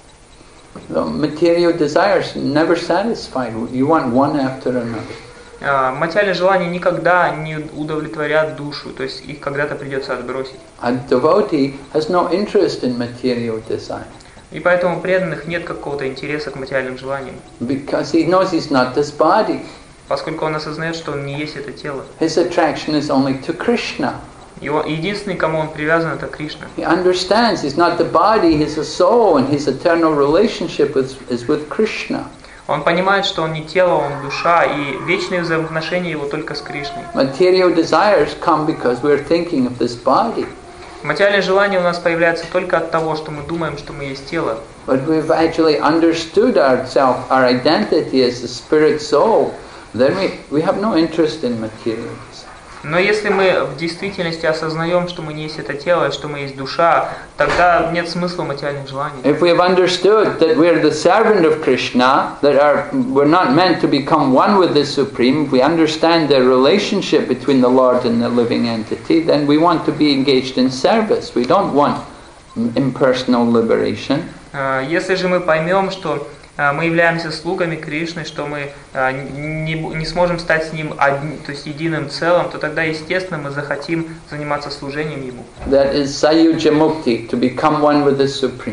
The material desires never satisfied. You want one after another. А, материальные желания никогда не удовлетворят душу, то есть их когда-то придется отбросить. A devotee has no interest in material desire. И поэтому у преданных нет какого-то интереса к материальным желаниям. Because he knows he's not this body. Поскольку он осознает, что он не есть это тело. His attraction is only to Krishna. Его единственный, кому он привязан, это Кришна. He understands he's not the body, he's a soul, and his eternal relationship is, is with Krishna. Он понимает, что он не тело, он душа, и вечные взаимоотношения его только с Кришной. Material desires come because we're thinking of this body. Материальные желания у нас появляются только от того, что мы думаем, что мы есть тело. But we've actually understood ourself, our identity as the spirit soul, then we, we have no interest in material desires. Но если мы в действительности осознаем, что мы не есть это тело, что мы есть душа, тогда нет смысла в материальных желаниях. If we have understood that we are the servant of Krishna, that our, we're not meant to become one with the Supreme, if we understand the relationship between the Lord and the living entity, then we want to be engaged in service. We don't want impersonal liberation. Если же мы поймем, что мы являемся слугами Кришны, что мы не, не сможем стать с Ним одни, то есть единым целым, то тогда, естественно, мы захотим заниматься служением Ему. That is Sayuja Mukti, to become one with the Supreme.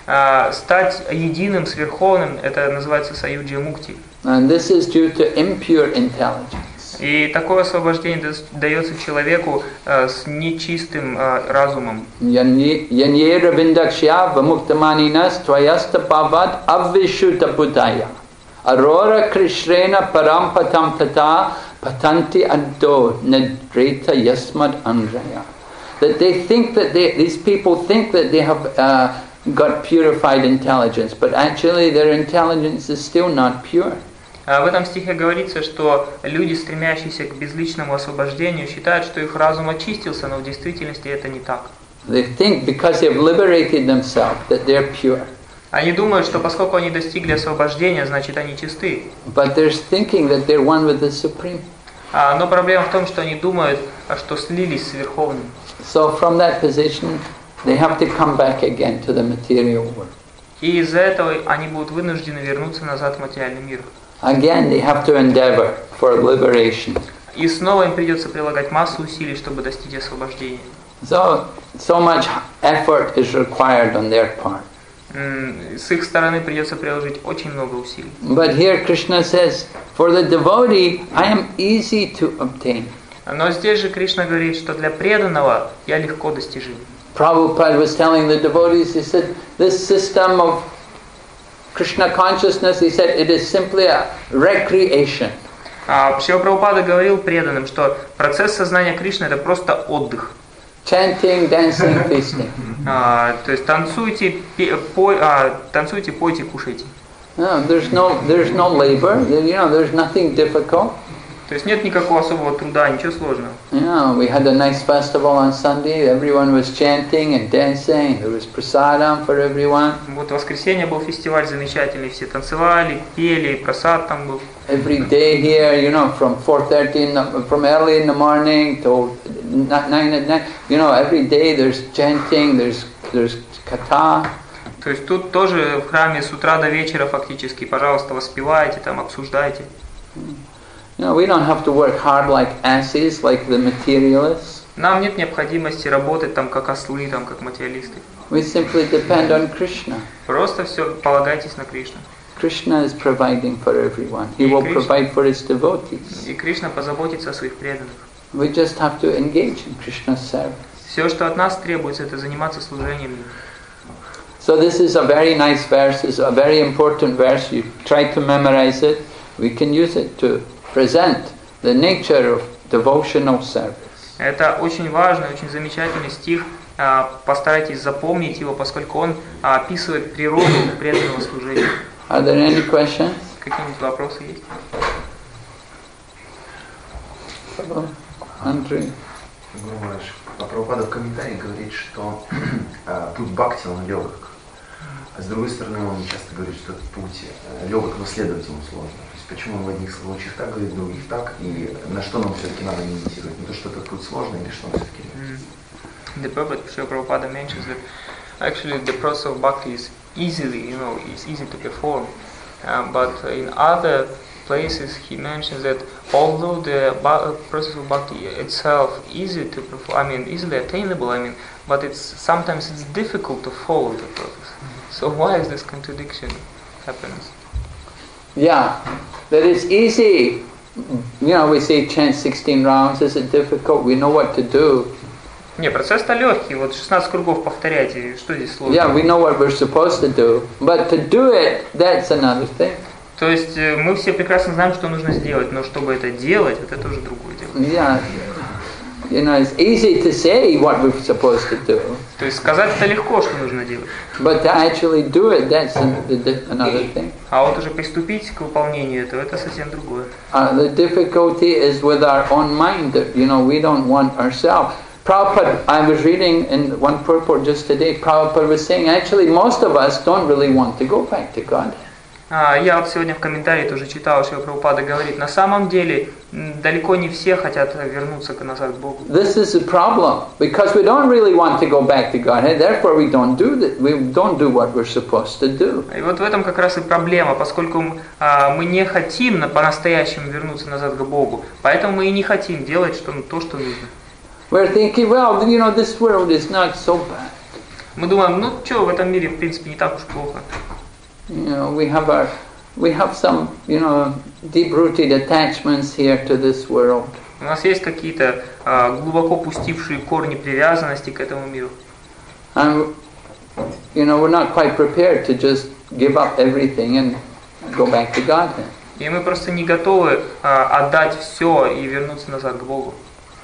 Стать единым с Верховным, это называется Саюджа Мукти. And this is due to impure intelligence. И такое освобождение дается человеку с нечистым разумом. Yanyera vindakshya vamuktamaninas tvayasta pavad avvishuta buddhaya. Aurora krishrena parampatam tata patanti addo nedreta yasmad andraya. That they think that they, these people think that they have uh, got purified intelligence, but actually their intelligence is still not pure. А в этом стихе говорится, что люди, стремящиеся к безличному освобождению, считают, что их разум очистился, но в действительности это не так. They think because they've liberated themselves that they're pure. Они думают, что поскольку они достигли освобождения, значит они чисты. But they're thinking that they're one with the Supreme. А, но проблема в том, что они думают, что слились с Верховным. So from that position, they have to come back again to the material world. И из-за этого они будут вынуждены вернуться назад в материальный мир. Again, they have to endeavor for liberation. И снова им придется прилагать массу усилий, чтобы достичь освобождения. So, so much effort is required on their part. С их стороны придется приложить очень много усилий. But here Krishna says, for the devotee, I am easy to obtain. Но здесь же Кришна говорит, что для преданного я легко достижим. Prabhupada was telling the devotees, he said, this system of Krishna consciousness, he said, it is simply a recreation. А Шрила Прабхупада говорил преданным, что процесс сознания Кришны это просто отдых. Chanting, dancing, feasting. А, то есть танцуйте, пе, пой, а, танцуйте, пойте, кушайте. No, there's no, there's no labor. You know, there's nothing difficult. То есть нет никакого особого труда, ничего сложного. You know, we had a nice festival on Sunday. Everyone was chanting and dancing. There was prasadam for everyone. Вот в воскресенье был фестиваль замечательный, все танцевали, пели, просад там был. Every day here, you know, from four thirty, in the, from early in the morning till nine at night. You know, every day there's chanting, there's there's katha. То есть тут тоже в храме с утра до вечера фактически, пожалуйста, воспевайте, там обсуждайте. You know, we don't have to work hard like asses, like the materialists. Нам нет необходимости работать там как ослы, там как материалисты. We simply depend on Krishna. Просто все полагайтесь на Кришну. Krishna is providing for everyone. He will provide for his devotees. И Кришна позаботится о своих преданных. We just have to engage in Krishna's service. Все, что от нас требуется, это заниматься служением. So this is a very nice verse. It's a very important verse. You try to memorize it. We can use it to present the nature of devotional service. Это очень важный, очень замечательный стих. Постарайтесь запомнить его, поскольку он описывает природу преданного служения. Are there any questions? Какие-нибудь вопросы есть? Hello, Andrew. Прабхупада в комментарии говорит, что э, путь бхакти он легок. А с другой стороны, он часто говорит, что этот путь э, легок, но следовать ему сложно. То есть почему он в одних случаях так говорит, в других так, и на что нам все-таки надо медитировать? Не то, что этот путь сложный, или что он все-таки делает? The Prophet Srila Prabhupada mentions that actually the process of bhakti is easily, you know, it's easy to perform. Uh, but in other places he mentions that although the ba- process of bhakti itself easy to perform, I mean easily attainable, I mean, but it's sometimes it's difficult to follow the process. So why is this contradiction happens? Yeah, that is easy. You know, we say chant sixteen rounds. Is it difficult? We know what to do. Не, процесс-то легкий. Вот шестнадцать кругов повторяйте. Что здесь сложно? Yeah, we know what we're supposed to do, but to do it, that's another thing. То есть мы все прекрасно знаем, что нужно сделать, но чтобы это делать, это тоже другое дело. Yeah, you know, it's easy to say what we're supposed to do. То есть сказать-то легко, что нужно делать. But to actually do it, that's another thing. А вот уже приступить к выполнению этого, это совсем другое. Uh, the difficulty is with our own mind. That, you know, we don't want ourselves. Prabhupada, I was reading in one purport just today, Prabhupada was saying, actually most of us don't really want to go back to God. А, я вот сегодня в комментарии тоже читал, что Прабхупада говорит, на самом деле далеко не все хотят вернуться назад к Богу. This is a problem, because we don't really want to go back to God, and therefore we don't do that. We don't do what we're supposed to do. И вот в этом как раз и проблема, поскольку а, мы не хотим на, по-настоящему вернуться назад к Богу, поэтому мы и не хотим делать что, ну, то, что нужно. We're thinking, well, you know, this world is not so bad. Мы думаем, ну что, в этом мире в принципе не так уж плохо. You know, we have our, we have some, you know, deep-rooted attachments here to this world. У нас есть какие-то а, глубоко пустившие корни привязанности к этому миру. And, you know, we're not quite prepared to just give up everything and go back to God. И мы просто не готовы а, отдать все и вернуться назад к Богу.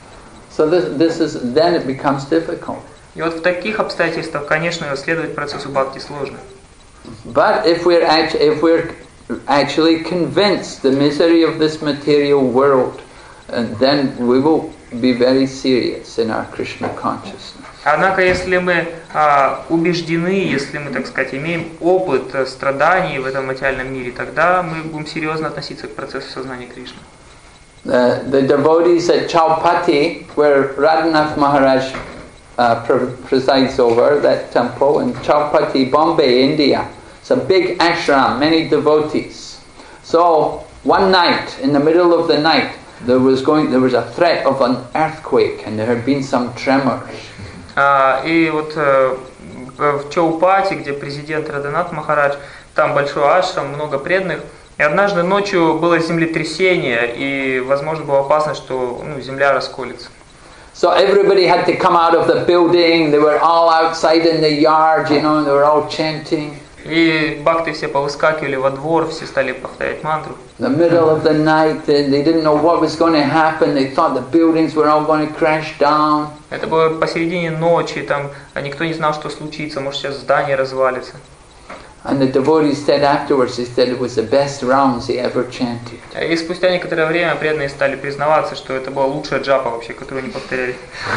So this, this is, then it becomes difficult. И вот в таких обстоятельствах, конечно, следовать процессу бхакти сложно. But if we're actually, if we're actually convinced the misery of this material world, and then we will be very serious in our Krishna consciousness. Однако, если мы а, убеждены, если мы, так сказать, имеем опыт страданий в этом материальном мире, тогда мы будем серьезно относиться к процессу сознания Кришны. The, the devotees at Chaupati, where Radhanath Maharaj uh, pre- presides over, that temple in Chaupati, Bombay, India. It's a big ashram, many devotees. So one night, in the middle of the night, there was going, there was a threat of an earthquake, and there had been some tremors. Uh, и вот uh, в Чаупати, где президент Радханат Махарадж, там большой ашрам, много преданных. И однажды ночью было землетрясение, и, возможно, была опасность, что ну, земля расколется. So everybody had to come out of the building. They were all outside in the yard, you know, and they were all chanting. И бхакты все повыскакивали во двор, все стали повторять мантру. In the middle of the night, they, they didn't know what was going to happen. They thought the buildings were all going to crash down. Это было посередине ночи, там никто не знал, что случится, может сейчас здание развалится. And the devotees said afterwards, they said it was the best rounds they ever chanted. И спустя некоторое время преданные стали признаваться, что это была лучшая джапа вообще, которую они повторяли.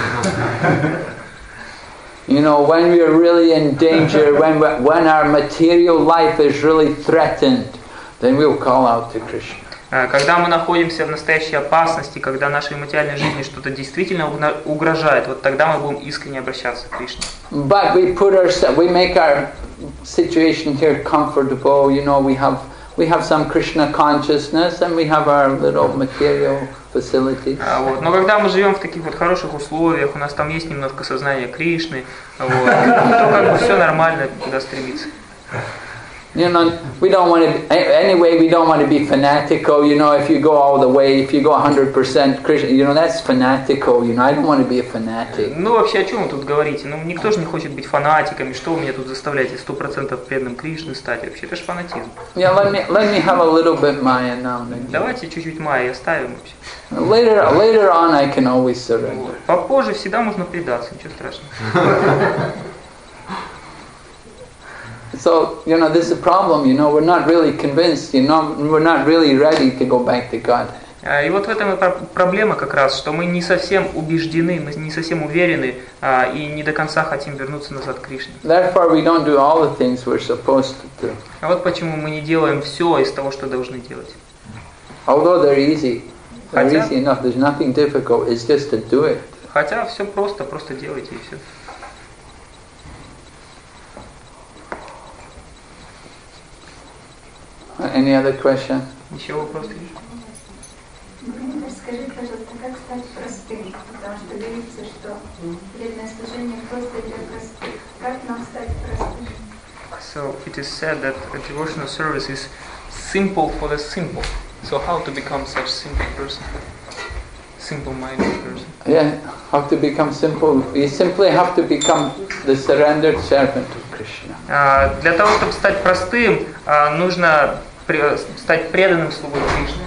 You know, when we are really in danger, when we, when our material life is really threatened, then we'll call out to Krishna. Когда мы находимся в настоящей опасности, когда нашей материальной жизни что-то действительно угрожает, вот тогда мы будем искренне обращаться к Кришне. But we put our, we make our situation here comfortable. You know, we have we have some Krishna consciousness, and we have our little material facilities. Вот. Но когда мы живем в таких вот хороших условиях, у нас там есть немножко сознания Кришны, вот, то как бы все нормально туда стремиться. You know, we don't want to. Anyway, we don't want to be fanatical. You know, if you go all the way, if you go one hundred percent Krishna, you know, that's fanatical. You know, I don't want to be a fanatic. Ну вообще о чем вы тут говорите? Ну никто же не хочет быть фанатиками. Что вы меня тут заставляете сто процентов преданным Кришны стать? Вообще это же фанатизм. Yeah, let me let me have a little bit Maya now. Давайте чуть-чуть майя оставим вообще. Later, later on, I can always surrender. Вот. Попозже всегда можно предаться, ничего страшного. So, you know, this is a problem, you know, we're not really convinced, you know, we're not really ready to go back to God. И вот в этом и проблема как раз, что мы не совсем убеждены, мы не совсем уверены и не до конца хотим вернуться назад к Кришне. Therefore, we don't do all the things we're supposed to do. А вот почему мы не делаем все из того, что должны делать. Although they're easy, they're Хотя, easy enough, there's nothing difficult, it's just to do it. Хотя все просто, просто делайте и все. Any other question? Еще вопросы? Скажите, пожалуйста, как стать простым? Потому что говорится, что преданное служение просто для простых. Как нам стать простым? So it is said that a devotional service is simple for the simple. So how to become such simple person? Simple-minded person. Yeah, how to become simple? You simply have to become the surrendered servant of Krishna. Uh, для того, чтобы стать простым, uh, нужно при, стать преданным слугой Кришны.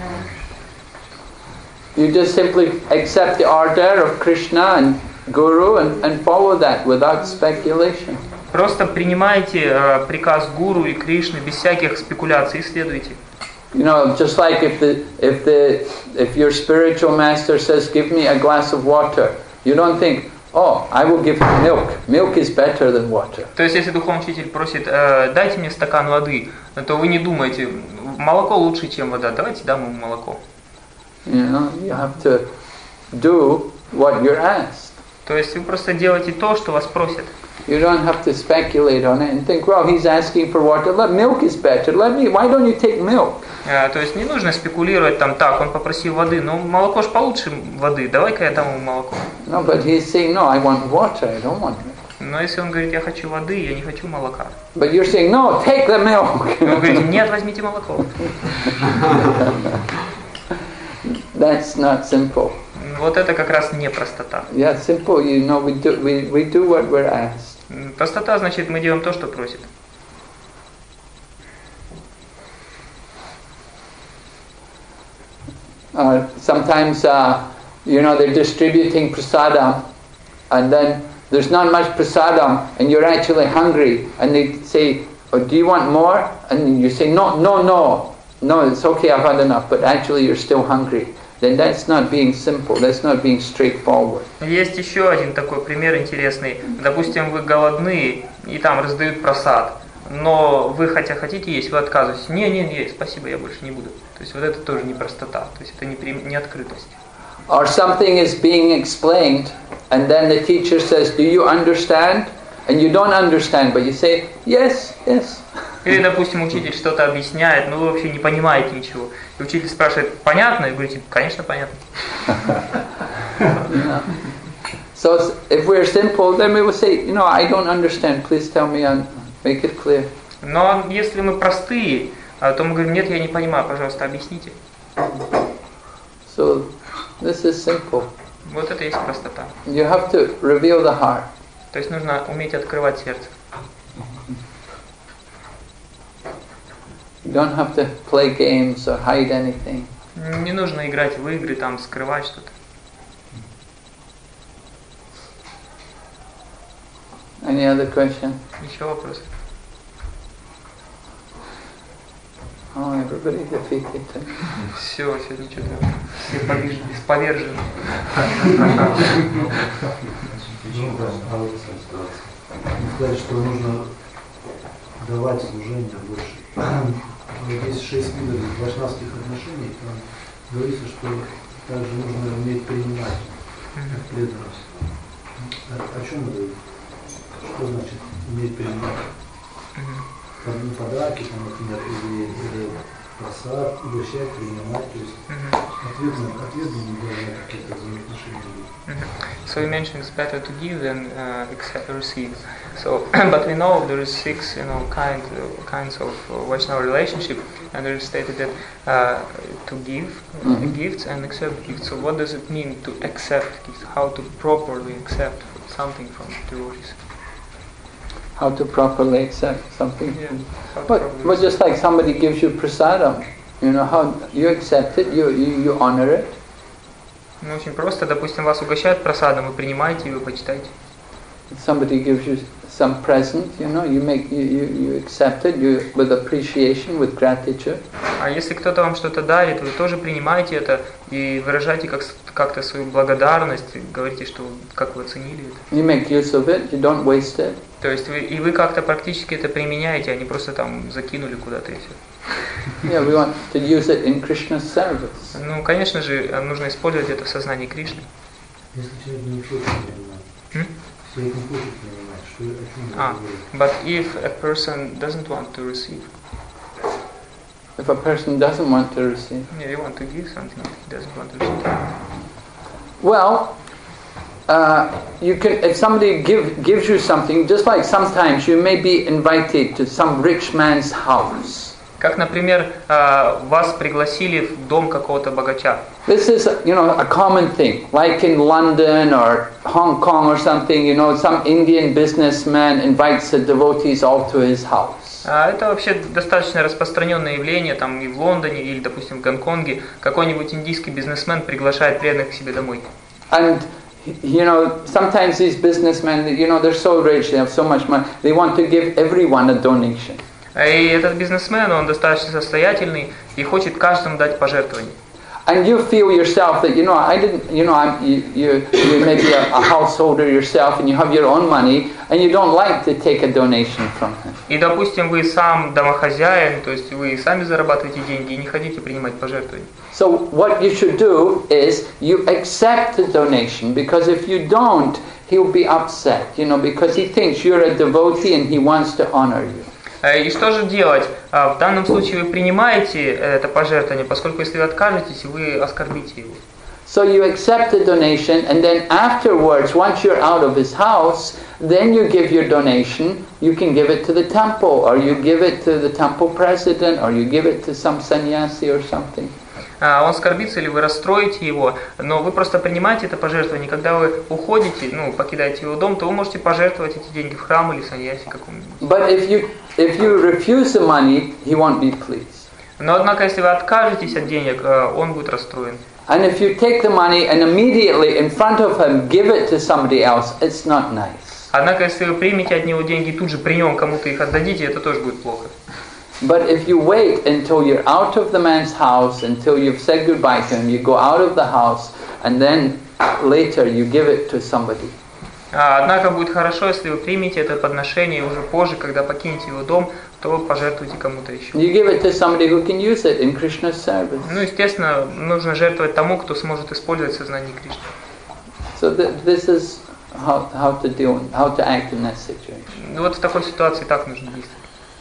You just simply accept the order of Krishna and Guru and, and follow that without speculation. Просто принимайте uh, приказ Гуру и Кришны без всяких спекуляций и следуйте. You know, just like if the if the if your spiritual master says, "Give me a glass of water," you don't think, "Oh, I will give him milk. Milk is better than water." То есть, если духовный учитель просит, э, дайте мне стакан воды, то вы не думаете, молоко лучше, чем вода. Давайте дам ему молоко. You know, you have to do what you're asked. То есть, вы просто делаете то, что вас просят. You don't have to speculate on it and think, well, he's asking for water. Let milk is better. Let me. Why don't you take milk? Uh, то есть не нужно спекулировать там так. Он попросил воды, но молоко ж получше воды. Давай-ка я дам ему молоко. No, but he's saying, no, I want water. I don't want milk. Но если он говорит, я хочу воды, я не хочу молока. But you're saying, no, take the milk. Вы говорите, нет, возьмите молоко. That's not simple. Вот это как раз не простота. Yeah, simple. You know, we do we, we do what we're asked. Простота значит, мы делаем то, что просит. Uh, sometimes, uh, you know, they're distributing prasadam, and then there's not much prasadam, and you're actually hungry, and they say, oh, "Do you want more?" And you say, "No, no, no. no, it's okay, I've had enough, but actually you're still hungry, then that's not being simple, that's not being straightforward. Есть еще один такой пример интересный. Допустим, вы голодны, и там раздают просад, но вы хотя хотите есть, вы отказываетесь. Не, не, не, спасибо, я больше не буду. То есть вот это тоже не простота, то есть это не, не открытость. Or something is being explained, and then the teacher says, do you understand? And you don't understand, but you say, yes, yes. Или, допустим, учитель что-то объясняет, но вы вообще не понимаете ничего. И учитель спрашивает, понятно? И вы говорите, конечно, понятно. So if we're simple, then we will say, you know, I don't understand, please tell me and make it clear. Но если мы простые, то мы говорим, нет, я не понимаю, пожалуйста, объясните. So this is simple. Вот это и есть простота. You have to reveal the heart. То есть нужно уметь открывать сердце. You don't have to play games or hide anything. Не нужно играть в игры, там, скрывать что-то. Any other question? Еще вопросы? Oh, everybody defeated. Все, сегодня что-то все повержены, повержены. Сказать, что нужно давать служение больше. Есть шесть видов вайшнавских отношений, там говорится, что также нужно уметь принимать преданность. О, о чем это? Что значит уметь принимать? Подарки, там, например, или, или просад, угощать, принимать, то есть ответно, ответно не должны какие-то взаимоотношения. So he mentions it's better to give than uh, accept, receive. So, but we know there is six, you know, kind uh, kinds of uh, Vaishnava relationship, and there is stated that uh, to give uh, mm-hmm. gifts and accept gifts. So, what does it mean to accept gifts? How to properly accept something from devotees? How to properly accept something. Yeah, but, but just like somebody gives you prasadam, you know, how you accept it, you, you, you honor it. Ну, очень просто. Допустим, вас угощают просадом, вы принимаете и вы почитаете. Somebody gives you some present, you know, you make you, you, you accept it you, with appreciation, with gratitude. А если кто-то вам что-то дарит, вы тоже принимаете это и выражаете как, как-то свою благодарность, говорите, что как вы оценили это. You make use of it, you don't waste it. То есть вы, и вы как-то практически это применяете, а не просто там закинули куда-то и все. Yeah, we want to use it in Krishna's service. Ну, конечно же, нужно использовать это в сознании Кришны. Если человек не хочет принимать, человек не хочет принимать, что о чем Ah, but if a person doesn't want to receive. If a person doesn't want to receive. Yeah, you want to give something, he doesn't want to receive. Well, uh, you can. If somebody give, gives you something, just like sometimes you may be invited to some rich man's house. Как, например, вас пригласили в дом какого-то богача. This is, you know, a common thing. Like in London or Hong Kong or something, you know, some Indian businessman invites the devotees all to his house. Это вообще достаточно распространенное явление, там и в Лондоне, или, допустим, в Гонконге. Какой-нибудь индийский бизнесмен приглашает преданных к себе домой. And you know, sometimes these businessmen, you know, they're so rich, they have so much money, they want to give everyone a donation. И этот бизнесмен, он достаточно состоятельный и хочет каждому дать пожертвование. And you feel yourself that, you know, I didn't, you know, I'm, you, you, you're maybe a, a householder yourself and you have your own money and you don't like to take a donation from him. И, допустим, вы сам домохозяин, то есть вы сами зарабатываете деньги и не хотите принимать пожертвования. So what you should do is you accept the donation, because if you don't, he'll be upset, you know, because he thinks you're a devotee and he wants to honor you. И что же делать? В данном случае вы принимаете это пожертвование, поскольку если вы откажетесь, вы оскорбите его. So you accept the donation, and then afterwards, once you're out of his house, then you give your donation. You can give it to the temple, or you give it to the temple president, or you give it to some sannyasi or something. Он скорбится или вы расстроите его, но вы просто принимаете это пожертвование. Когда вы уходите, ну, покидаете его дом, то вы можете пожертвовать эти деньги в храм или саньяси какому-нибудь. But if you if you refuse the money, he won't be pleased. Но однако, если вы откажетесь от денег, он будет расстроен. And if you take the money and immediately in front of him give it to somebody else, it's not nice. Однако, если вы примете от него деньги и тут же при нем кому-то их отдадите, это тоже будет плохо. But if you wait until you're out of the man's house, until you've said goodbye to him, you go out of the house, and then later you give it to somebody. Однако будет хорошо, если вы примете это подношение, и уже позже, когда покинете его дом, то пожертвуете кому-то еще. You give it to somebody who can use it in Krishna's service. Ну, естественно, нужно жертвовать тому, кто сможет использовать сознание Кришны. So th- this is how, how to deal, how to act in that situation. Ну, вот в такой ситуации так нужно действовать.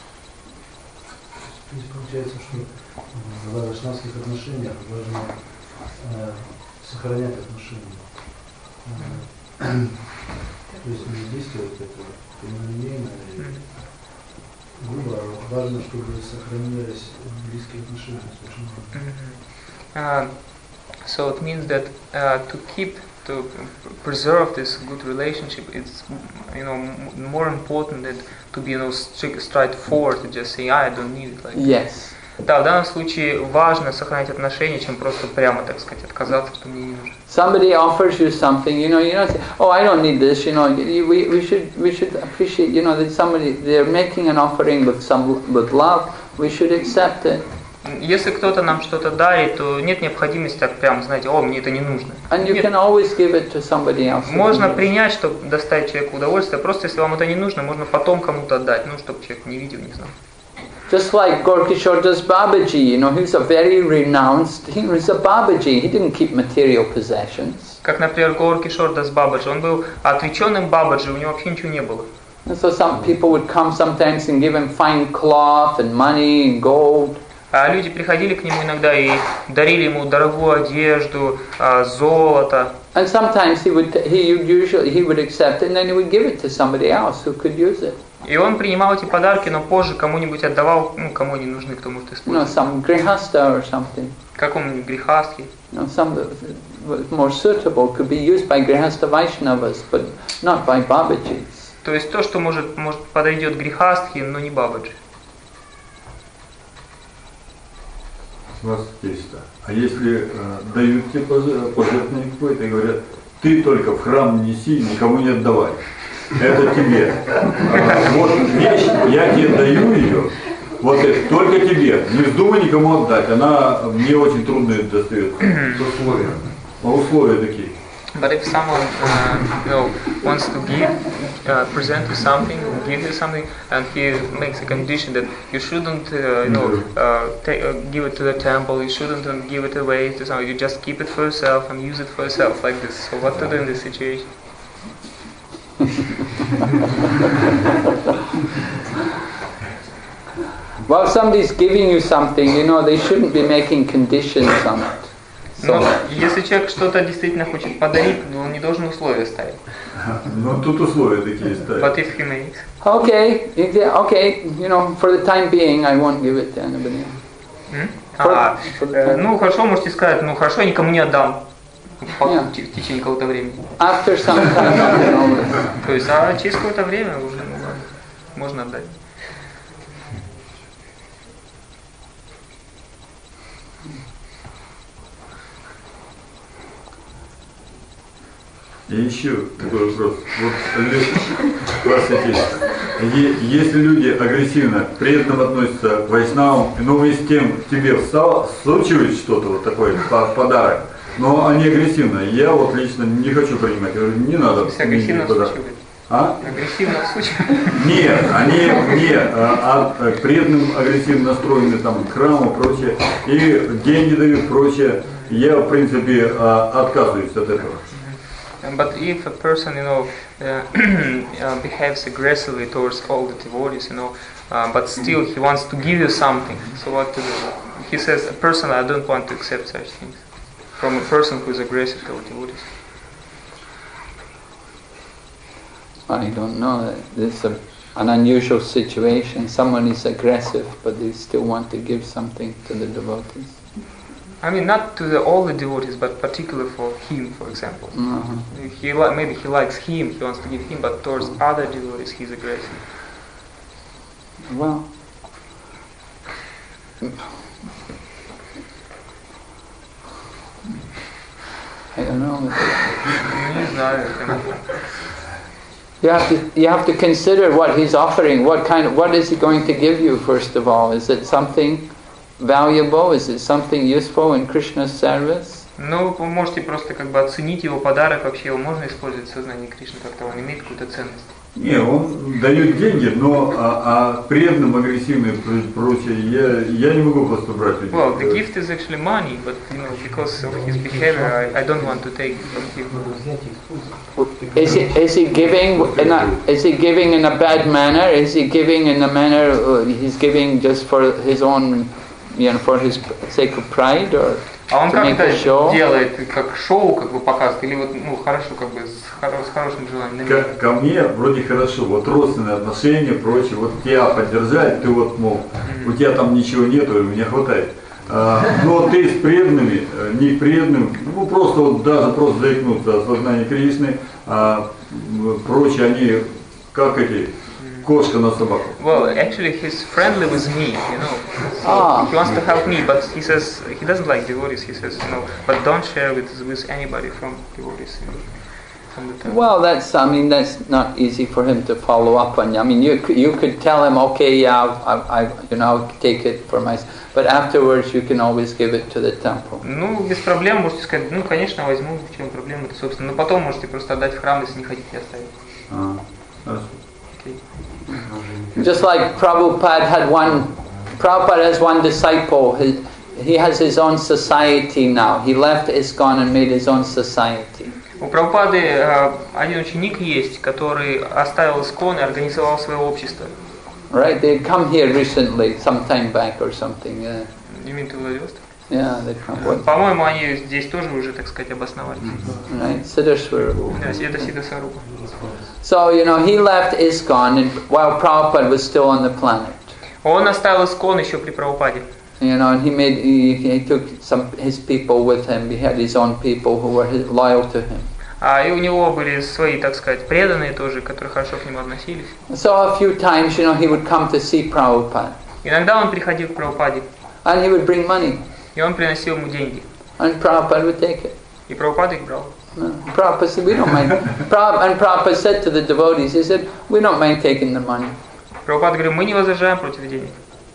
Здесь получается, что в вайшнавских отношениях важно э, сохранять отношения. Э, то есть не действовать это прямолинейно и грубо, а важно, чтобы сохранялись близкие отношения с Вайшнавом. Uh, so it means that uh, to keep, to preserve this good relationship, it's, you know, m- more important than to be, you know, strict, straightforward, to just say, I don't need it. Like Yes. Да, в данном случае важно сохранять отношения, чем просто прямо, так сказать, отказаться, что мне не нужно. Somebody offers you something, you know, you don't say, oh, I don't need this, you know, you, we, we should we should appreciate, you know, that somebody, they're making an offering with some with love, we should accept it. Если кто-то нам что-то дарит, то нет необходимости так прямо, знаете, о, мне это не нужно. And you Нет. can always give it to somebody else. Можно принять, чтобы доставить человеку удовольствие, просто если вам это не нужно, можно потом кому-то отдать, ну, чтобы человек не видел, не знал. Just like Gorkishore Das Babaji, you know, he was a very renounced, he was a Babaji, he didn't keep material possessions. Как, например, Гаур Кишор Дас Бабаджи, он был отреченным Бабаджи, у него вообще ничего не было. And so some people would come sometimes and give him fine cloth and money and gold. А люди приходили к нему иногда и дарили ему дорогую одежду, а, золото. And sometimes he would, he would usually, he would accept it and then he would give it to somebody else who could use it. И он принимал эти подарки, но позже кому-нибудь отдавал, ну, кому они нужны, кто может You know, использовать. some grihasta or something. Какому-нибудь грехастхе. You know, some that was more suitable could be used by grihasta Vaishnavas, but not by Babajis. То есть то, что может, может подойдет грехастхе, но не Бабаджи. Есть-то. А если э, дают тебе пожертвование какое-то и говорят, ты только в храм неси, никому не отдавай. Это тебе. А, вот вещь, я тебе даю ее, вот это, только тебе. Не вздумай никому отдать, она мне очень трудно достается. Условия. А условия такие. But if someone uh, you know, wants to give, uh, present you something, give you something, and he makes a condition that you shouldn't, uh, you know, uh, take, uh, give it to the temple, you shouldn't uh, give it away to someone, you just keep it for yourself and use it for yourself, like this. So what to do in this situation? Well, if somebody's giving you something, you know, they shouldn't be making conditions on it. Но если человек что-то действительно хочет подарить, то он не должен условия ставить. Ну тут условия такие ставят. But if he makes, Okay, if they- okay, you know, for the time being, I won't give it to anybody else. М? For- А, for the э, time- ну хорошо, можете сказать, ну хорошо, я никому не отдам по- Yeah. в течение какого-то времени. After some time, you know, То есть, а через какое-то время уже ну, ладно, можно отдать. И еще такой вопрос. Вот лю- вас эти, е- если люди агрессивно при этом относятся к вайшнавам, но вместе с тем тебе встал, случилось что-то вот такое, по- подарок, но они агрессивно, я вот лично не хочу принимать, я говорю, не надо. То есть агрессивно мне подарок. всучивать. А? Агрессивно всучивать. Нет, они не, а, а преданным агрессивно настроены там к храму, прочее, и деньги дают, прочее. Я, в принципе, а, отказываюсь от этого. But if a person, you know, uh, uh, behaves aggressively towards all the devotees, you know, uh, but still he wants to give you something, so what to do? He says, personally, I don't want to accept such things from a person who is aggressive toward devotees. I don't know. This is a, an unusual situation. Someone is aggressive, but they still want to give something to the devotees. I mean, not to the, all the devotees, but particularly for him, for example. Uh-huh. He li- maybe he likes him, he wants to give him, but towards other devotees, he's aggressive. Well, I don't know. Не знаю, это- You have to you have to consider what he's offering. What kind of, what is he going to give you first of all? Is it something valuable? Is it something useful in Krishna's service? Ну, вы можете просто как бы оценить его подарок, вообще его можно использовать в сознании Кришны, как-то он имеет какую-то ценность. Не, он дает деньги, но а, а преданным, агрессивным и прочее, я, я не могу просто брать у них. Well, the gift is actually money, but you know, because of his behavior, I, I don't want to take from him. Is he is he giving in a is he giving in a bad manner? Is he giving in a manner uh, he's giving just for his own, you know, for his sake of pride, or А он to make как a show? это делает, как шоу, как бы показывает, или вот, ну, хорошо, как бы, с, хоро- с хорошим желанием? Ко, ко мне вроде хорошо, вот родственные отношения, прочее, вот тебя поддержать, ты вот, мол, у тебя там ничего нету, мне хватает. А, но ты с преданными, не преданным, ну просто вот даже просто заикнуться о сознании Кришны, а, прочее, они как эти, кошка на собаку. Well, actually, he's friendly with me, you know. So Ah. he wants to help me, but he says he doesn't like devotees. He says, you know, but don't share with with anybody from devotees. You know, from the temple. Well, that's I mean that's not easy for him to follow up on. I mean, you could- you could tell him, okay, yeah, I, I you know I'll take it for myself, but afterwards you can always give it to the temple. Ну, без проблем можете сказать, ну, конечно, возьму, в чем проблема-то, собственно. Но потом можете просто отдать в храм, если не хотите оставить. А, хорошо. Окей. Just like Prabhupada had one, Prabhupada has one disciple. He, he has his own society now. He left ISKCON and made his own society. У Прабхупады э, один ученик есть, который оставил ISKCON и организовал свое общество. Right? They had come here recently, some time back or something. Yeah, You mean to Vladivostok? yeah they come. What? По-моему, они здесь тоже уже, так сказать, обосновались. Right, Siddheswara. Да, это Сиддхасварупа. So you know he left ISKCON and while Prabhupada was still on the planet. Он оставил ISKCON еще при Прабхупаде. You know, and he made he, he took some his people with him. He had his own people who were his, loyal to him. А и у него были свои, так сказать, преданные тоже, которые хорошо к нему относились. So a few times, you know, he would come to see Prabhupada, Иногда он приходил к Прабхупаде, and he would bring money, и он приносил ему деньги. and Prabhupada would take it. И Прабхупада их брал. No. Prabhupada said, we don't mind. Prabhupada, and Prabhupada said to the devotees, he said, we don't mind taking the money. Прабхупада говорил, мы не возражаем против денег.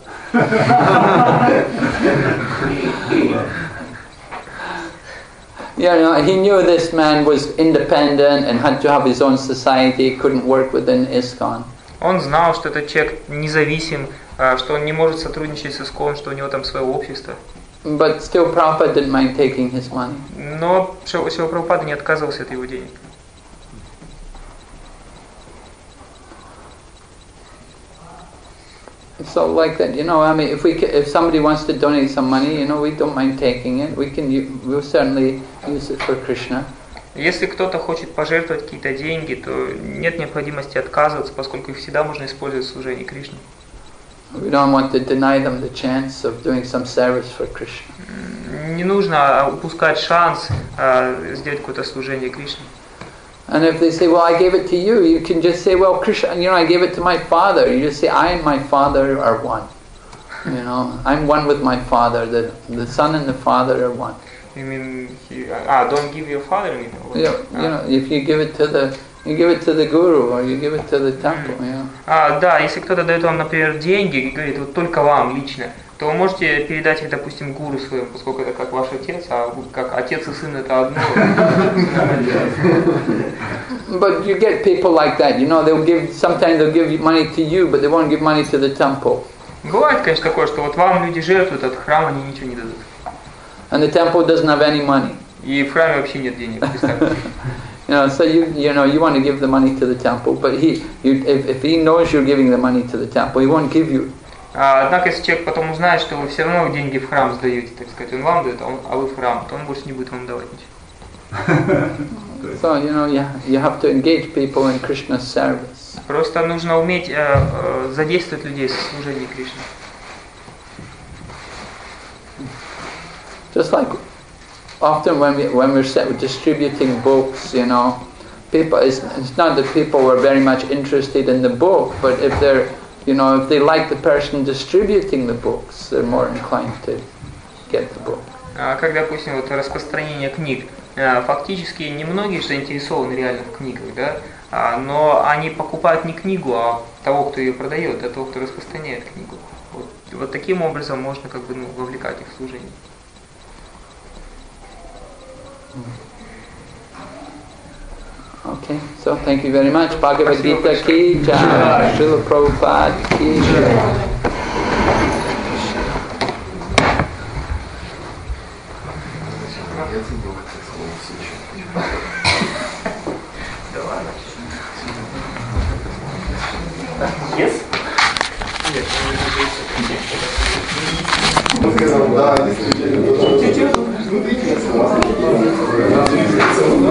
You know, he knew this man was independent and had to have his own society, couldn't work within ISKCON. Он знал, что этот человек независим, а, что он не может сотрудничать с ISKCON, что у него там свое общество. But still Prabhupada didn't mind taking his money. Но Шила Прабхупада не отказывался от его денег. So like that, you know, I mean, if we ca- if somebody wants to donate some money, you know, we don't mind taking it. We can u- we'll certainly use it for Krishna. Если кто-то хочет пожертвовать какие-то деньги, то нет необходимости отказываться, поскольку их всегда можно использовать в служении Кришне. We don't want to deny them the chance of doing some service for Krishna. Не нужно упускать шанс а, сделать какое-то служение Кришне. And if they say, well, I gave it to you, you can just say, well, Krishna, you know, I gave it to my father. You just say, I and my father are one. You know, I'm one with my father. The the son and the father are one. You mean, he, ah, don't give your father, you know. You know, you know, if you give it to the you give it to the guru or you give it to the temple, you know. А, да, если кто-то дает вам, например, деньги и говорит, вот только вам лично, то вы можете передать их, допустим, гуру своему, поскольку это как ваш отец, а как отец и сын это одно. But you get people like that, you know, they'll give, sometimes they'll give money to you, but they won't give money to the temple. Бывает, конечно, такое, что вот вам люди жертвуют, от храма они ничего не дадут. And the temple doesn't have any money. И в храме вообще нет денег, представьте. You know, so you you know you want to give the money to the temple, but he you if, if he knows you're giving the money to the temple, he won't give you. А, однако, если человек потом узнает, что вы все равно деньги в храм сдаете, так сказать, он вам дает, а, он, а вы в храм, то он больше не будет вам давать ничего. So you know you you have to engage people in Krishna's service. Просто нужно уметь э, э, задействовать людей в служении Кришне. Just like often when we when we're set, distributing books, you know, people it's, it's not that people are very much interested in the book, but if they're you know if they like the person distributing the books, they're more inclined to get the book. а, как, допустим, вот распространение книг. А, фактически немногие заинтересованы реально в книгах, да, а, но они покупают не книгу, а того, кто ее продает, а того, кто распространяет книгу. Вот, вот таким образом можно как бы ну, вовлекать их в служение. Okay, so thank you very much. Bhagavad Gita ki jai, Srila Prabhupada ki jai. Yes? Он сказал, да, действительно.